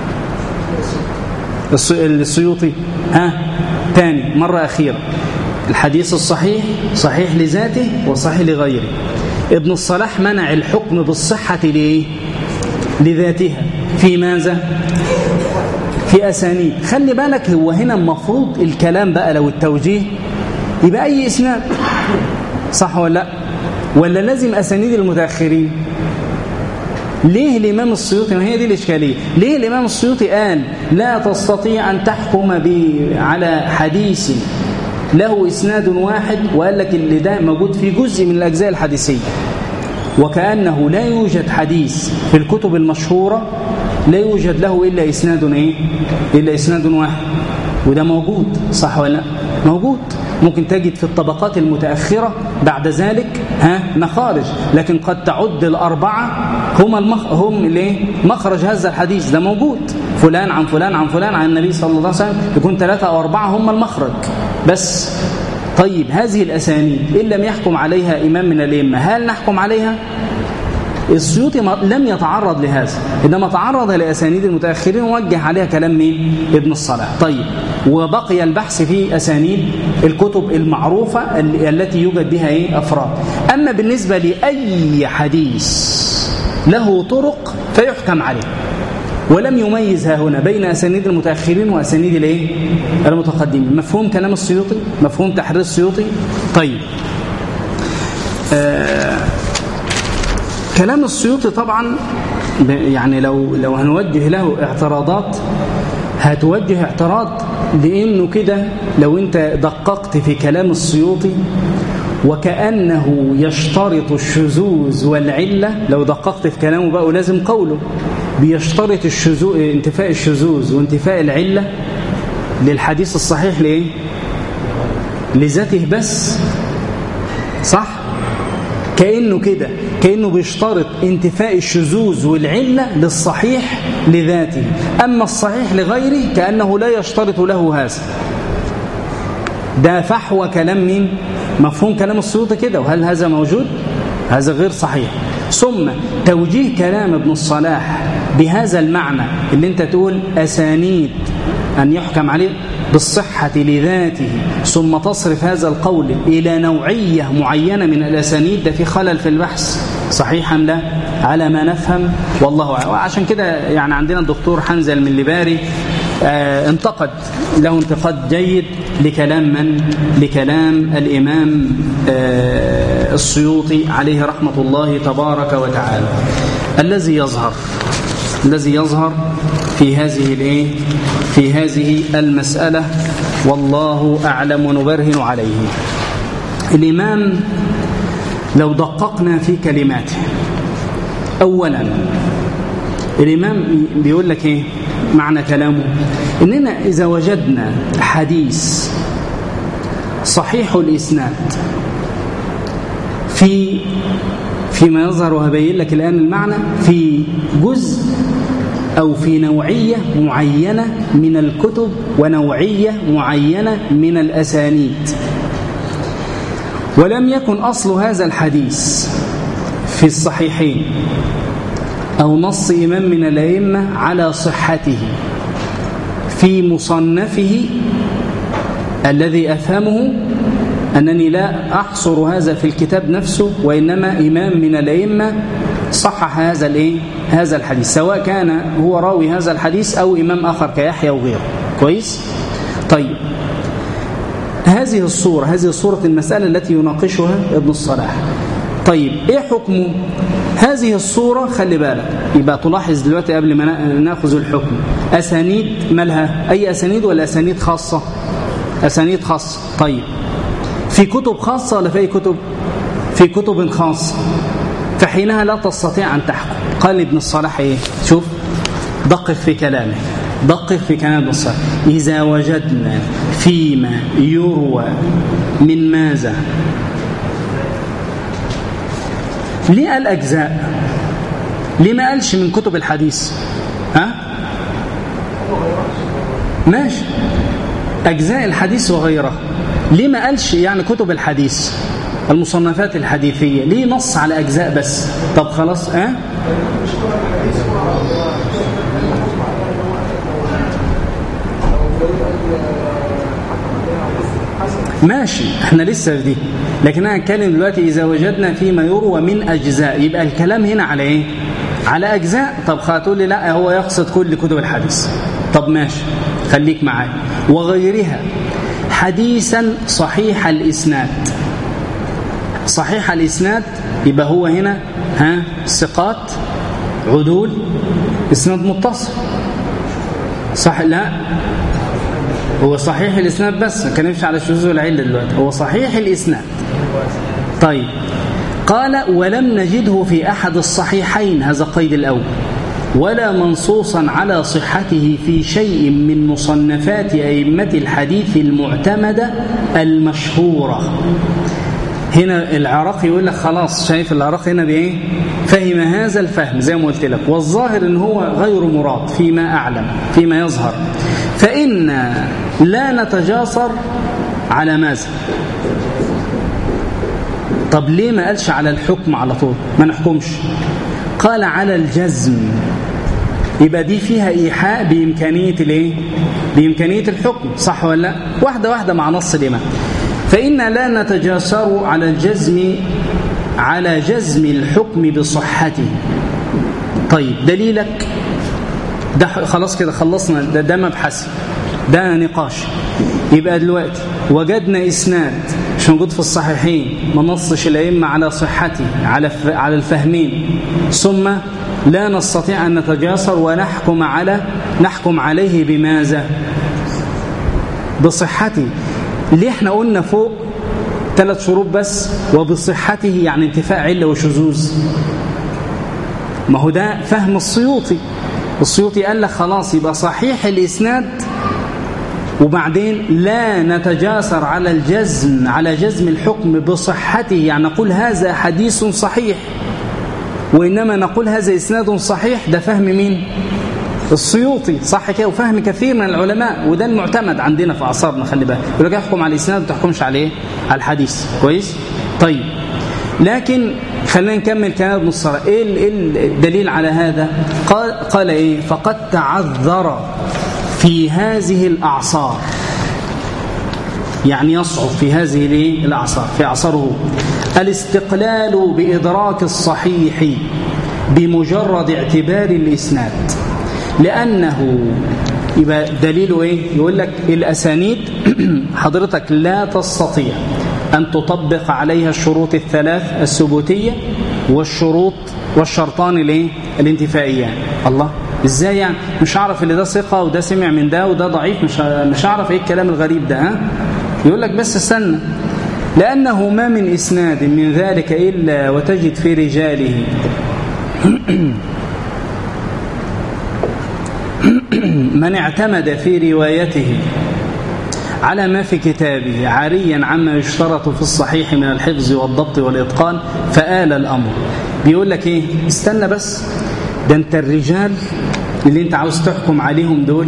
السيوطي ها تاني مرة أخيرة، الحديث الصحيح صحيح لذاته وصحيح لغيره. ابن الصلاح منع الحكم بالصحة ليه؟ لذاتها. في ماذا؟ في أسانيد. خلي بالك هو هنا المفروض الكلام بقى لو التوجيه يبقى أي إسناد، صح ولا لا؟ ولا لازم أسانيد المتأخرين؟ ليه الإمام السيوطي، ما هي دي الإشكالية، ليه الإمام السيوطي قال لا تستطيع أن تحكم على حديث له إسناد واحد، وقال لك اللي ده موجود في جزء من الأجزاء الحديثية، وكأنه لا يوجد حديث في الكتب المشهورة لا يوجد له إلا إسناد إيه؟ إلا إسناد واحد، وده موجود صح ولا لا؟ موجود. ممكن تجد في الطبقات المتأخرة بعد ذلك ها مخارج، لكن قد تعد الأربعة هم المخ... هم الايه مخرج هذا الحديث، ده موجود، فلان عن فلان عن فلان عن النبي صلى الله عليه وسلم، يكون ثلاثة أو أربعة هم المخرج بس. طيب هذه الأسانيد إن لم يحكم عليها إمام من الأئمة هل نحكم عليها؟ السيوطي لم يتعرض لهذا، إنما تعرض لأسانيد المتأخرين ووجه عليها كلام مين؟ ابن الصلاح. طيب وبقي البحث في أسانيد الكتب المعروفة التي يوجد بها إيه؟ أفراد. أما بالنسبة لأي حديث له طرق فيحكم عليه، ولم يميز ها هنا بين أسانيد المتأخرين وأسانيد الإيه؟ المتقدمين. مفهوم كلام السيوطي؟ مفهوم تحرير السيوطي؟ طيب آه كلام السيوطي طبعا يعني لو لو هنوجه له اعتراضات هتوجه اعتراض لانه كده لو انت دققت في كلام السيوطي وكأنه يشترط الشذوذ والعلة، لو دققت في كلامه بقى ولازم قوله بيشترط الشذوذ، انتفاء الشذوذ وانتفاء العلة للحديث الصحيح ليه؟ لذاته بس، صح؟ كأنه كده كأنه بيشترط انتفاء الشذوذ والعلة للصحيح لذاته، أما الصحيح لغيره كأنه لا يشترط له هذا. ده فحوى كلام مين؟ مفهوم كلام السيوطي كده، وهل هذا موجود؟ هذا غير صحيح. ثم توجيه كلام ابن الصلاح بهذا المعنى اللي انت تقول أسانيد أن يحكم عليه بالصحة لذاته ثم تصرف هذا القول إلى نوعية معينة من الأسانيد، ده في خلل في البحث صحيحا لا على ما نفهم والله أعلم. وعشان كده يعني عندنا الدكتور حنزل من لباري آه انتقد له انتقاد جيد لكلام من؟ لكلام الإمام آه السيوطي عليه رحمة الله تبارك وتعالى. الذي يظهر الذي يظهر في هذه الايه في هذه المسألة والله أعلم ونبرهن عليه. الإمام لو دققنا في كلماته، أولا الإمام بيقول لك إيه معنى كلامه؟ إننا إذا وجدنا حديث صحيح الإسناد في فيما يظهر، وهبين لك الآن المعنى، في جزء أو في نوعية معينة من الكتب ونوعية معينة من الأسانيد، ولم يكن أصل هذا الحديث في الصحيحين أو نص إمام من الأئمة على صحته في مصنفه الذي أفهمه أنني لا أحصر هذا في الكتاب نفسه، وإنما إمام من الأئمة صحح هذا الإيه؟ هذا الحديث، سواء كان هو راوي هذا الحديث أو إمام آخر كيحيى وغيره. كويس؟ طيب هذه الصورة هذه صورة المسألة التي يناقشها ابن الصلاح. طيب إيه حكمه؟ هذه الصورة خلي بالك، يبقى تلاحظ دلوقتي قبل ما نأخذ الحكم، أسانيد مالها؟ أي أسانيد ولا أسانيد خاصة؟ أسانيد خاصة. طيب في كتب خاصة ولا في أي كتب؟ في كتب خاصة، فحينها لا تستطيع أن تحكم. قال ابن الصلاح إيه؟ شوف دقق في كلامه، دقق في كلام ابن الصلاح. إذا وجدنا فيما يروى من ماذا؟ ليه قال أجزاء؟ ليه ما قالش من كتب الحديث؟ ها؟ ماشي، أجزاء الحديث وغيرها. ليه ما قالش يعني كتب الحديث المصنفات الحديثية؟ ليه نص على أجزاء بس؟ طب خلاص ها؟ أه؟ ماشي، احنا لسه في دي، لكن انا هتكلم دلوقتي اذا وجدنا فيما يروى من اجزاء، يبقى الكلام هنا على ايه؟ على اجزاء. طب هتقول لي لا هو يقصد كل كتب الحديث. طب ماشي، خليك معايا. وغيرها حديثا صحيح الاسناد. صحيح الاسناد يبقى هو هنا ها ثقات عدول إسناد متصل صح؟ لا هو صحيح الإسناد بس، ما كنمشي على الشذوذ والعلة دلوقتي، هو صحيح الإسناد. طيب قال ولم نجده في أحد الصحيحين، هذا القيد الأول، ولا منصوصا على صحته في شيء من مصنفات أئمة الحديث المعتمدة المشهورة. هنا العراقي يقول لك خلاص، شايف العراقي هنا بإيه؟ فهم هذا الفهم زي ما قلت لك، والظاهر إن هو غير مراد فيما أعلم فيما يظهر، فإن لا نتجاسر على ماذا؟ طب ليه ما قالش على الحكم على طول؟ ما نحكمش، قال على الجزم، يبقى دي فيها إيحاء بإمكانية الإيه؟ بإمكانية الحكم، صح ولا لا؟ واحدة واحدة مع نص الإمام. فإن لا نتجاسر على الجزم على جزم الحكم بصحته. طيب دليلك ده خلاص كده خلصنا، ده, ده مبحثي، ده نقاش. يبقى دلوقتي وجدنا إسناد مش موجود في الصحيحين، ما نصش الأئمة على صحته على على الفهمين، ثم لا نستطيع أن نتجاسر ونحكم على نحكم عليه بماذا؟ بصحته. ليه احنا قلنا فوق ثلاث شروط بس، وبصحته يعني انتفاء علة وشذوذ؟ ما هو ده فهم السيوطي. السيوطي قال لك خلاص يبقى صحيح الإسناد، وبعدين لا نتجاسر على الجزم على جزم الحكم بصحته، يعني نقول هذا حديث صحيح، وإنما نقول هذا إسناد صحيح. ده فهم مين؟ السيوطي، صح كده، وفهم كثير من العلماء، وده المعتمد عندنا في أعصارنا. خلي بالك يقول لك احكم على الإسناد ما تحكمش عليه على الحديث، كويس؟ طيب لكن خلينا نكمل كلام ابن الصلاح. ايه الدليل على هذا؟ قال قال ايه؟ فقد تعذر في هذه الأعصار، يعني يصعب في هذه الأعصار، في أعصاره الاستقلال بإدراك الصحيح بمجرد اعتبار الإسناد، لأنه يبقى دليله إيه؟ يقول لك الأسانيد حضرتك لا تستطيع أن تطبق عليها الشروط الثلاث الثبوتية والشروط والشرطان الايه؟ الانتفائيان. الله، ازاي يعني؟ مش هعرف اللي ده ثقة وده سمع من ده وده ضعيف، مش مش هعرف ايه الكلام الغريب ده. ها يقول لك بس استنى، لأنه ما من إسناد من ذلك إلا وتجد في رجاله من اعتمد في روايته على ما في كتابه عاريا عما يشترط في الصحيح من الحفظ والضبط والإتقان، فآل الأمر. بيقول لك ايه؟ استنى بس، ده انت الرجال اللي انت عاوز تحكم عليهم دول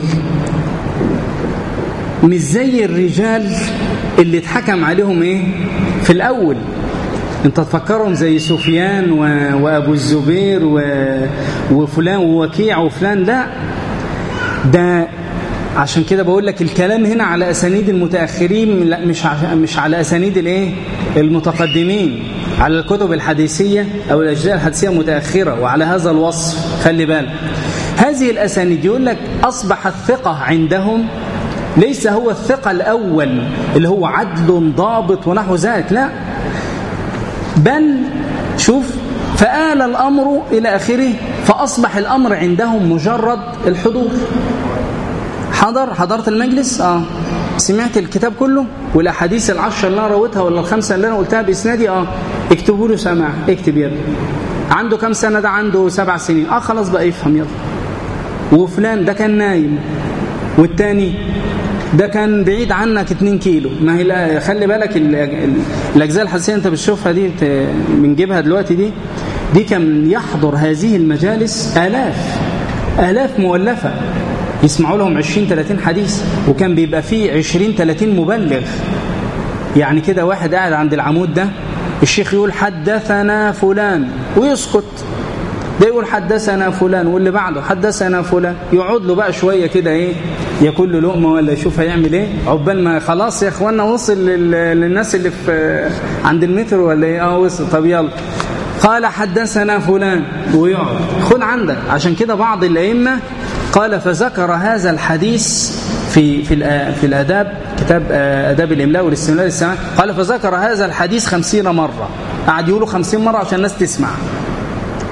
مش زي الرجال اللي اتحكم عليهم ايه في الأول. انت تفكرهم زي سفيان و... وأبو الزبير و... وفلان ووكيع وفلان، لا، ده عشان كده بقول لك الكلام هنا على أسانيد المتأخرين، لا مش مش على أسانيد الايه المتقدمين، على الكتب الحديثية أو الأجزاء الحديثية المتأخرة، وعلى هذا الوصف. خلي بالك هذه الأسانيد يقول لك أصبح الثقة عندهم ليس هو الثقة الأول اللي هو عدل ضابط ونحو ذلك، لا، بل شوف فآل الأمر إلى آخره، فأصبح الأمر عندهم مجرد الحضور. حضر حضرت المجلس، اه سمعت الكتاب كله والأحاديث العشر اللي أنا رويتها ولا الخمسة اللي أنا قلتها بإسنادي، اه اكتبوا له سماع، اكتب يلا. عنده كم سنة؟ ده عنده سبع سنين، اه خلاص بقى يفهم يلا. وفلان ده كان نايم، والتاني ده كان بعيد عنك اتنين كيلو. ما هي خلي بالك الأجزاء الحديثية انت بتشوفها دي بنجيبها دلوقتي، دي دي كان يحضر هذه المجالس آلاف آلاف مؤلفة يسمعوا لهم عشرين ثلاثين حديث، وكان بيبقى فيه عشرين ثلاثين مبلغ. يعني كده واحد قاعد عند العمود ده، الشيخ يقول حدثنا فلان ويسكت، ده يقول حدثنا فلان واللي بعده حدثنا فلان، يقعد له بقى شوية كده ايه، ياكل له لقمة ولا يشوف هيعمل ايه، عقبال ما خلاص يا اخوانا وصل للناس اللي في عند المترو ولا ايه، اه وصل، طب يلا قال حدثنا فلان ويقعد خد عندك. عشان كده بعض الأئمة قال فذكر هذا الحديث في في في الآداب، كتاب آداب الإملاء والاستملاء للسماع، قال فذكر هذا الحديث خمسين مرة، قعد يقوله خمسين مرة عشان الناس تسمع.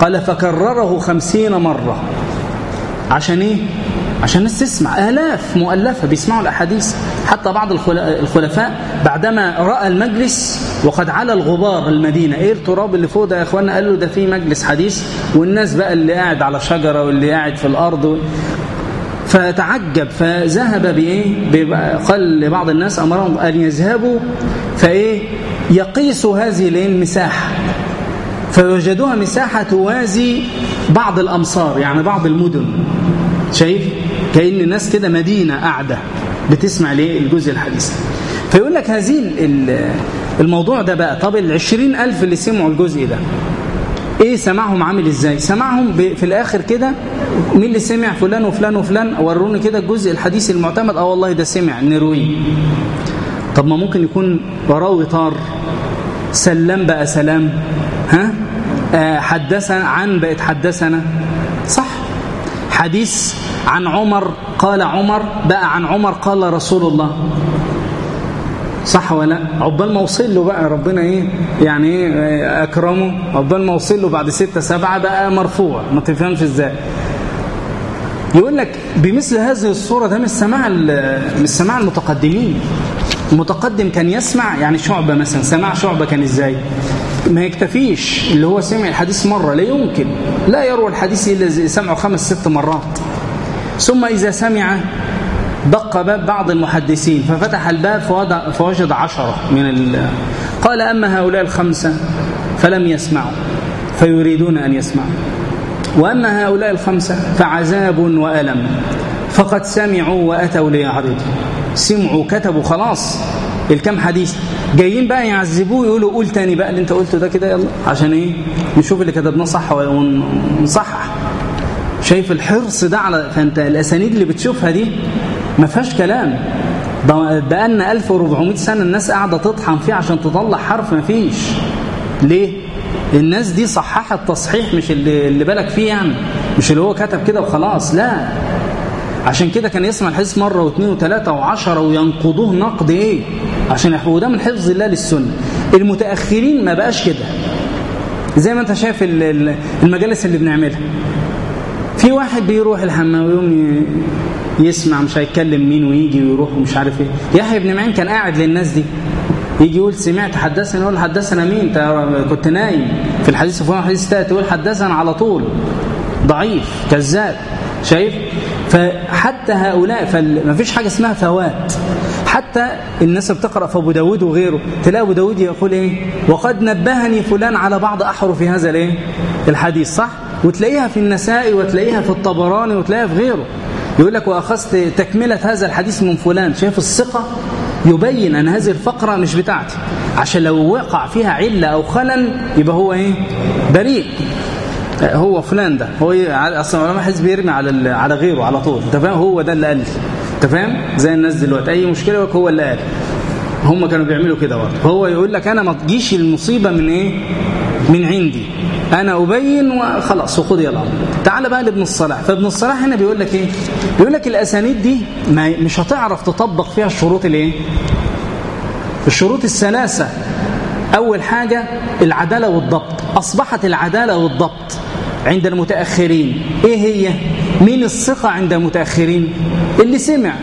قال فكرره خمسين مرة. عشان إيه؟ عشان الناس تسمع، آلاف مؤلفة بيسمعوا الأحاديث. حتى بعض الخلفاء بعدما رأى المجلس وقد على الغبار المدينة، إيه التراب اللي فوق ده يا أخوانا؟ قالوا ده فيه مجلس حديث، والناس بقى اللي قاعد على شجرة واللي قاعد في الأرض. فتعجب فذهب بإيه؟ قال لبعض الناس أمرهم أن يذهبوا فإيه يقيسوا هذه المساحة، فوجدوها مساحة توازي بعض الأمصار، يعني بعض المدن. شايف؟ كأن الناس كده مدينة قاعدة بتسمع ليه الجزء الحديث. فيقول لك هذه الموضوع ده بقى، طب العشرين ألف اللي سمعوا الجزء ده ايه سمعهم عامل ازاي؟ سمعهم في الاخر كده مين اللي سمع؟ فلان وفلان وفلان. وروني كده الجزء الحديث المعتمد. اه والله ده سمع، نرويه. طب ما ممكن يكون راوي طار، سلم بقى سلام، ها آه حدثنا عن بقت حدثنا، صح؟ حديث عن عمر قال عمر بقى عن عمر قال رسول الله، صح ولا؟ عقبال ما وصل له بقى ربنا ايه يعني ايه اكرمه، عقبال ما وصل له بعد ستة سبعة بقى مرفوع، ما تفهمش ازاي. يقول لك بمثل هذه الصورة ده مش سماع مش سماع المتقدمين. المتقدم كان يسمع، يعني شعبة مثلا سماع شعبة كان ازاي؟ ما يكتفيش اللي هو سمع الحديث مرة، لا يمكن، لا يروى الحديث إلا سمعه خمس ست مرات. ثم إذا سمع دق باب بعض المحدثين ففتح الباب فوجد عشرة من ال... قال أما هؤلاء الخمسة فلم يسمعوا فيريدون أن يسمعوا، وأما هؤلاء الخمسة فعذاب وألم فقد سمعوا وأتوا ليعرضوا. سمعوا كتبوا خلاص الكم حديث، جايين بقى يعذبوه يقولوا قول تاني بقى اللي انت قلته ده كده يلا، عشان ايه؟ نشوف اللي كتبناه صح ونصحح. شايف الحرص ده على، فانت الأسانيد اللي بتشوفها دي ما فيهاش كلام. بقالنا ألف وأربعمائة سنة الناس قاعدة تطحن فيه عشان تطلع حرف، ما فيش. ليه؟ الناس دي صححت تصحيح، مش اللي, اللي بالك فيه يعني، مش اللي هو كتب كده وخلاص، لا. عشان كده كان يسمع الحديث مرة واثنين وثلاثة وعشرة وينقضوه نقد ايه؟ عشان يحفظوا ده من حفظ الله للسنة. المتأخرين ما بقاش كده، زي ما انت شايف المجالس اللي بنعملها، في واحد بيروح الحمام ويوم يسمع مش هيتكلم مين ويجي ويروح ومش عارف ايه. يحيى بن معين كان قاعد للناس دي، يجي يقول سمعت حدثنا، يقول حدثنا مين؟ انت كنت نايم في الحديث فلان حديث تاني، تقول حدثنا على طول، ضعيف كذاب. شايف؟ فحتى هؤلاء فما فيش حاجه اسمها فوات. حتى الناس بتقرأ في أبو داود وغيره، تلاقي أبو داود يقول إيه؟ وقد نبهني فلان على بعض أحرف هذا الإيه؟ الحديث، صح؟ وتلاقيها في النسائي وتلاقيها في الطبراني وتلاقيها في غيره. يقول لك وأخذت تكملة هذا الحديث من فلان. شايف الثقة؟ يبين أن هذه الفقرة مش بتاعتي، عشان لو وقع فيها علة أو خلل يبقى هو إيه؟ بريء. هو فلان ده هو أصلا علماء حديث بيرمي على على غيره على طول، أنت فاهم؟ هو ده اللي قال، أنت فاهم؟ زي الناس دلوقتي أي مشكلة هو اللي قال، هم كانوا بيعملوا كده برضه. فهو يقول لك أنا ما تجيش المصيبة من إيه؟ من عندي، أنا أبين وخلاص وخذ الأمر. تعال بقى لابن الصلاح. فابن الصلاح هنا بيقول لك إيه؟ بيقول لك الأسانيد دي مش هتعرف تطبق فيها الشروط الإيه؟ الشروط الثلاثة. أول حاجة العدالة والضبط. أصبحت العدالة والضبط عند المتأخرين إيه هي؟ مين الثقة عند المتأخرين؟ اللي سمع.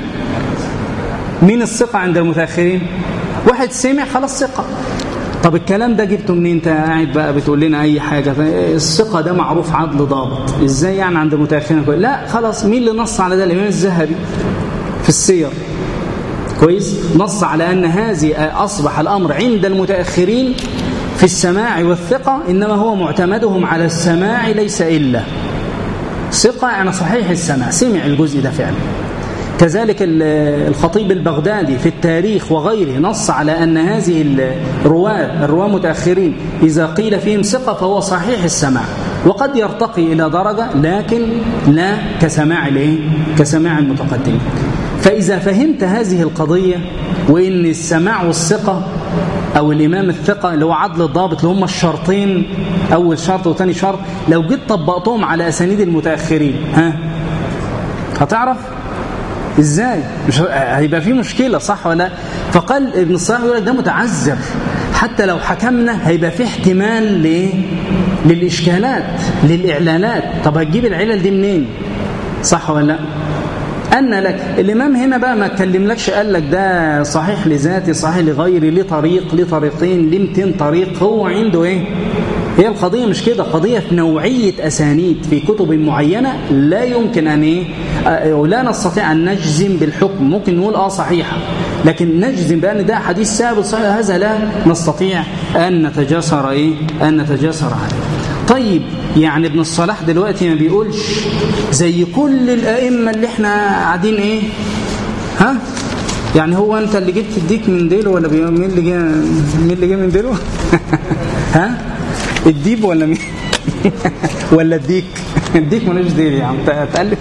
مين الثقة عند المتأخرين؟ واحد سمع خلاص ثقة. طب الكلام ده جبته منين؟ انت قاعد بقى بتقول لنا اي حاجه. الثقه ده معروف عدل ضابط، ازاي يعني عند المتاخرين؟ لا خلاص، مين اللي نص على ده؟ الامام الذهبي في السير، كويس، نص على ان هذه اصبح الامر عند المتاخرين في السماع والثقه انما هو معتمدهم على السماع ليس الا ثقه، يعني صحيح السماع، سمع الجزء ده فعلا. كذلك الخطيب البغدادي في التاريخ وغيره نص على أن هذه الرواة الرواة متأخرين إذا قيل فيهم ثقة فهو صحيح السماع، وقد يرتقي إلى درجة لكن لا كسماع الايه؟ كسماع المتقدمين. فإذا فهمت هذه القضية، وإن السماع والثقة أو الإمام الثقة اللي هو عدل الضابط اللي هم الشرطين، أول شرط وثاني شرط، لو جيت طبقتهم على أسانيد المتأخرين ها هتعرف ازاي؟ مش هيبقى في مشكله، صح ولا؟ فقال ابن الصلاح يقول لك ده متعذر، حتى لو حكمنا هيبقى في احتمال لايه؟ للإشكالات للإعلانات. طب هتجيب العلل دي منين؟ صح ولا لا؟ أن لك الإمام هنا بقى ما اتكلملكش قال لك ده صحيح لذاتي صحيح لغيري ليه طريق ليه طريقين ليه مئتين طريق. هو عنده إيه؟ هي القضية مش كده، قضية نوعية أسانيد في كتب معينة لا يمكن أن إيه ولا نستطيع أن نجزم بالحكم. ممكن نقول آه صحيحة، لكن نجزم بأن ده حديث ثابت صحيح هذا لا نستطيع أن نتجاسر إيه أن نتجاسر عليه. طيب يعني ابن الصلاح دلوقتي ما بيقولش زي كل الأئمة اللي احنا قاعدين ايه ها يعني هو انت اللي جبت الديك من ديله ولا مين اللي جه مين اللي جه من ديله ها الديب ولا مين ولا الديك الديك ملوش ديل يا عم تألف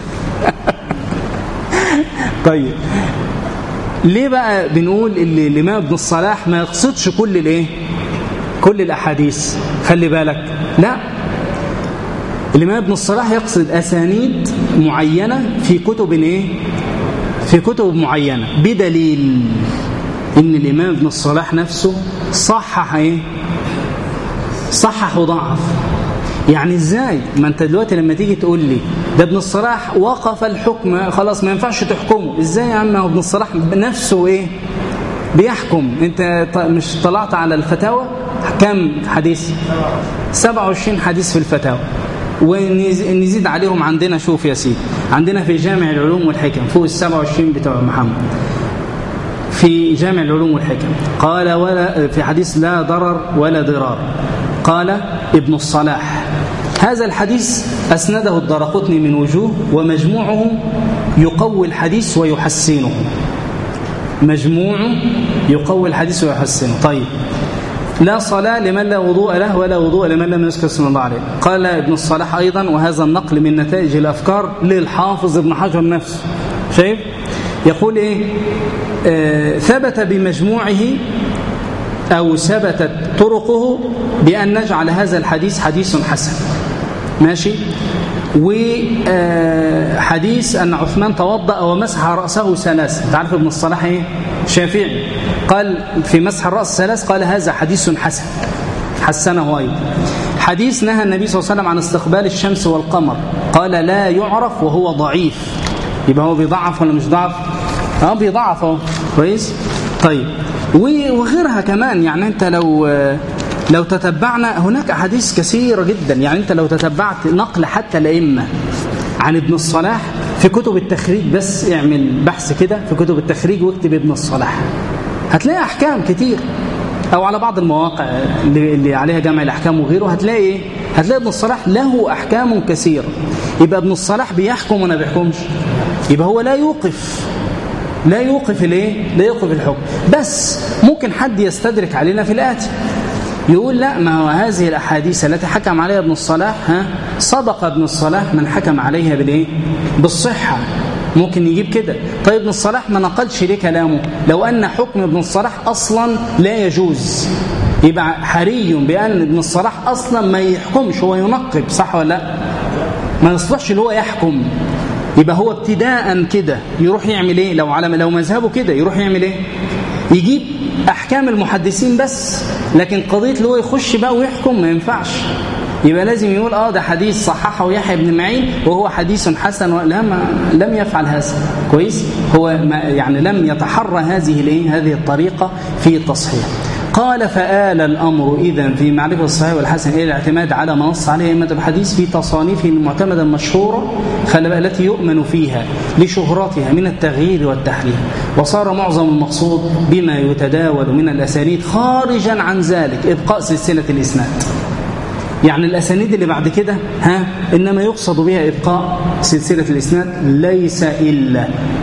طيب ليه بقى بنقول اللي الإمام ابن الصلاح ما يقصدش كل الايه كل الأحاديث؟ خلي بالك، لا، الإمام ابن الصلاح يقصد أسانيد معينة في كتب إيه؟ في كتب معينة، بدليل إن الإمام ابن الصلاح نفسه صحح إيه؟ صحح وضعف. يعني إزاي؟ ما أنت دلوقتي لما تيجي تقول لي ده ابن الصلاح وقف الحكم خلاص ما ينفعش تحكمه، إزاي يا عم؟ هو ابن الصلاح نفسه إيه؟ بيحكم. أنت مش طلعت على الفتاوى كم حديث؟ سبعة وعشرين حديث في الفتاوى، ونزيد عليهم عندنا. شوف يا سيدي، عندنا في جامع العلوم والحكم فوق السبعة وعشرين بتوع محمد في جامع العلوم والحكم قال ولا في حديث لا ضرر ولا ضرار. قال ابن الصلاح هذا الحديث أسنده الدارقطني من وجوه ومجموعه يقوي الحديث ويحسنه. مجموعه يقوي الحديث ويحسنه. طيب لا صلاة لمن لا وضوء له ولا وضوء لمن لم يذكر اسم الله عليه. قال ابن الصلاح أيضا وهذا النقل من نتائج الأفكار للحافظ ابن حجر نفسه. شايف؟ يقول إيه؟ آه ثبت بمجموعه أو ثبتت طرقه بأن نجعل هذا الحديث حديث حسن. ماشي؟ وحديث أن عثمان توضأ ومسح رأسه ثلاث. تعرف ابن الصلاح إيه؟ شافعي، قال في مسح الرأس ثلاث قال هذا حديث حسن، حسنه أيضا. حديث نهى النبي صلى الله عليه وسلم عن استقبال الشمس والقمر قال لا يعرف وهو ضعيف. يبقى هو بيضعف ولا مش ضعف؟ اه بيضعف اهو. كويس. طيب وغيرها كمان. يعني انت لو لو تتبعنا هناك أحاديث كثيرة جدا. يعني انت لو تتبعت نقل حتى الأئمة عن ابن الصلاح في كتب التخريج، بس اعمل بحث كده في كتب التخريج واكتب ابن الصلاح هتلاقي أحكام كتير، أو على بعض المواقع اللي عليها جمع الأحكام وغيره هتلاقي إيه؟ هتلاقي ابن الصلاح له أحكام كثيرة. يبقى ابن الصلاح بيحكم ولا بيحكمش؟ يبقى هو لا يوقف لا يوقف الايه؟ لا يوقف الحكم. بس ممكن حد يستدرك علينا في الآتي يقول لا، ما هو هذه الأحاديث التي حكم عليها ابن الصلاح ها صدق ابن الصلاح من حكم عليها بالايه؟ بالصحة. ممكن يجيب كده. طيب ابن الصلاح ما نقلش ليه كلامه؟ لو أن حكم ابن الصلاح أصلا لا يجوز يبقى حري بأن ابن الصلاح أصلا ما يحكمش، هو ينقب. صح ولا لا؟ ما يصلحش اللي هو يحكم. يبقى هو ابتداء كده يروح يعمل ايه؟ لو على لو مذهبه كده يروح يعمل ايه؟ يجيب احكام المحدثين بس، لكن قضيه اللي هو يخش بقى ويحكم ما ينفعش. يبقى لازم يقول اه ده حديث صححه يحيى بن معين وهو حديث حسن. لا، ما لم يفعل هذا. كويس. هو ما يعني لم يتحرى هذه الايه هذه الطريقه في التصحيح. قال فآل الأمر إذن في معرفة الصحيح والحسن إلى الاعتماد على ما نص عليه أئمة الحديث في تصانيفه المعتمدة المشهورة التي يؤمن فيها لشهرتها من التغيير والتحريف، وصار معظم المقصود بما يتداول من الأسانيد خارجا عن ذلك إبقاء سلسلة الإسناد. يعني الأسانيد اللي بعد كده ها إنما يقصد بها إبقاء سلسلة الإسناد، ليس إلا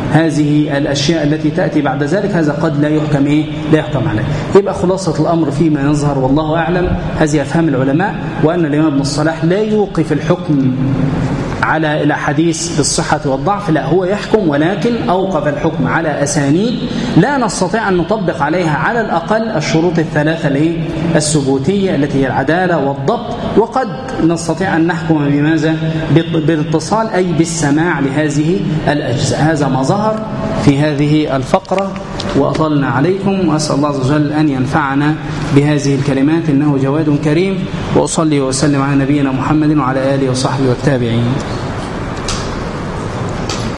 هذه الأشياء التي تأتي بعد ذلك. هذا قد لا يحكم إيه؟ لا يحكم عليه. يبقى خلاصة الأمر فيما يظهر والله أعلم هذه أفهام العلماء، وأن الإمام ابن الصلاح لا يوقف الحكم على الأحاديث بالصحة والضعف، لا، هو يحكم، ولكن أوقف الحكم على أسانيد لا نستطيع أن نطبق عليها على الأقل الشروط الثلاثة الايه؟ الثبوتية التي هي العدالة والضبط، وقد نستطيع أن نحكم بماذا؟ بالاتصال أي بالسماع لهذه الأجزاء. هذا ما ظهر في هذه الفقرة. وأطلنا عليكم، وأسأل الله عز وجل أن ينفعنا بهذه الكلمات إنه جواد كريم. وأصلي وأسلم على نبينا محمد وعلى آله وصحبه والتابعين.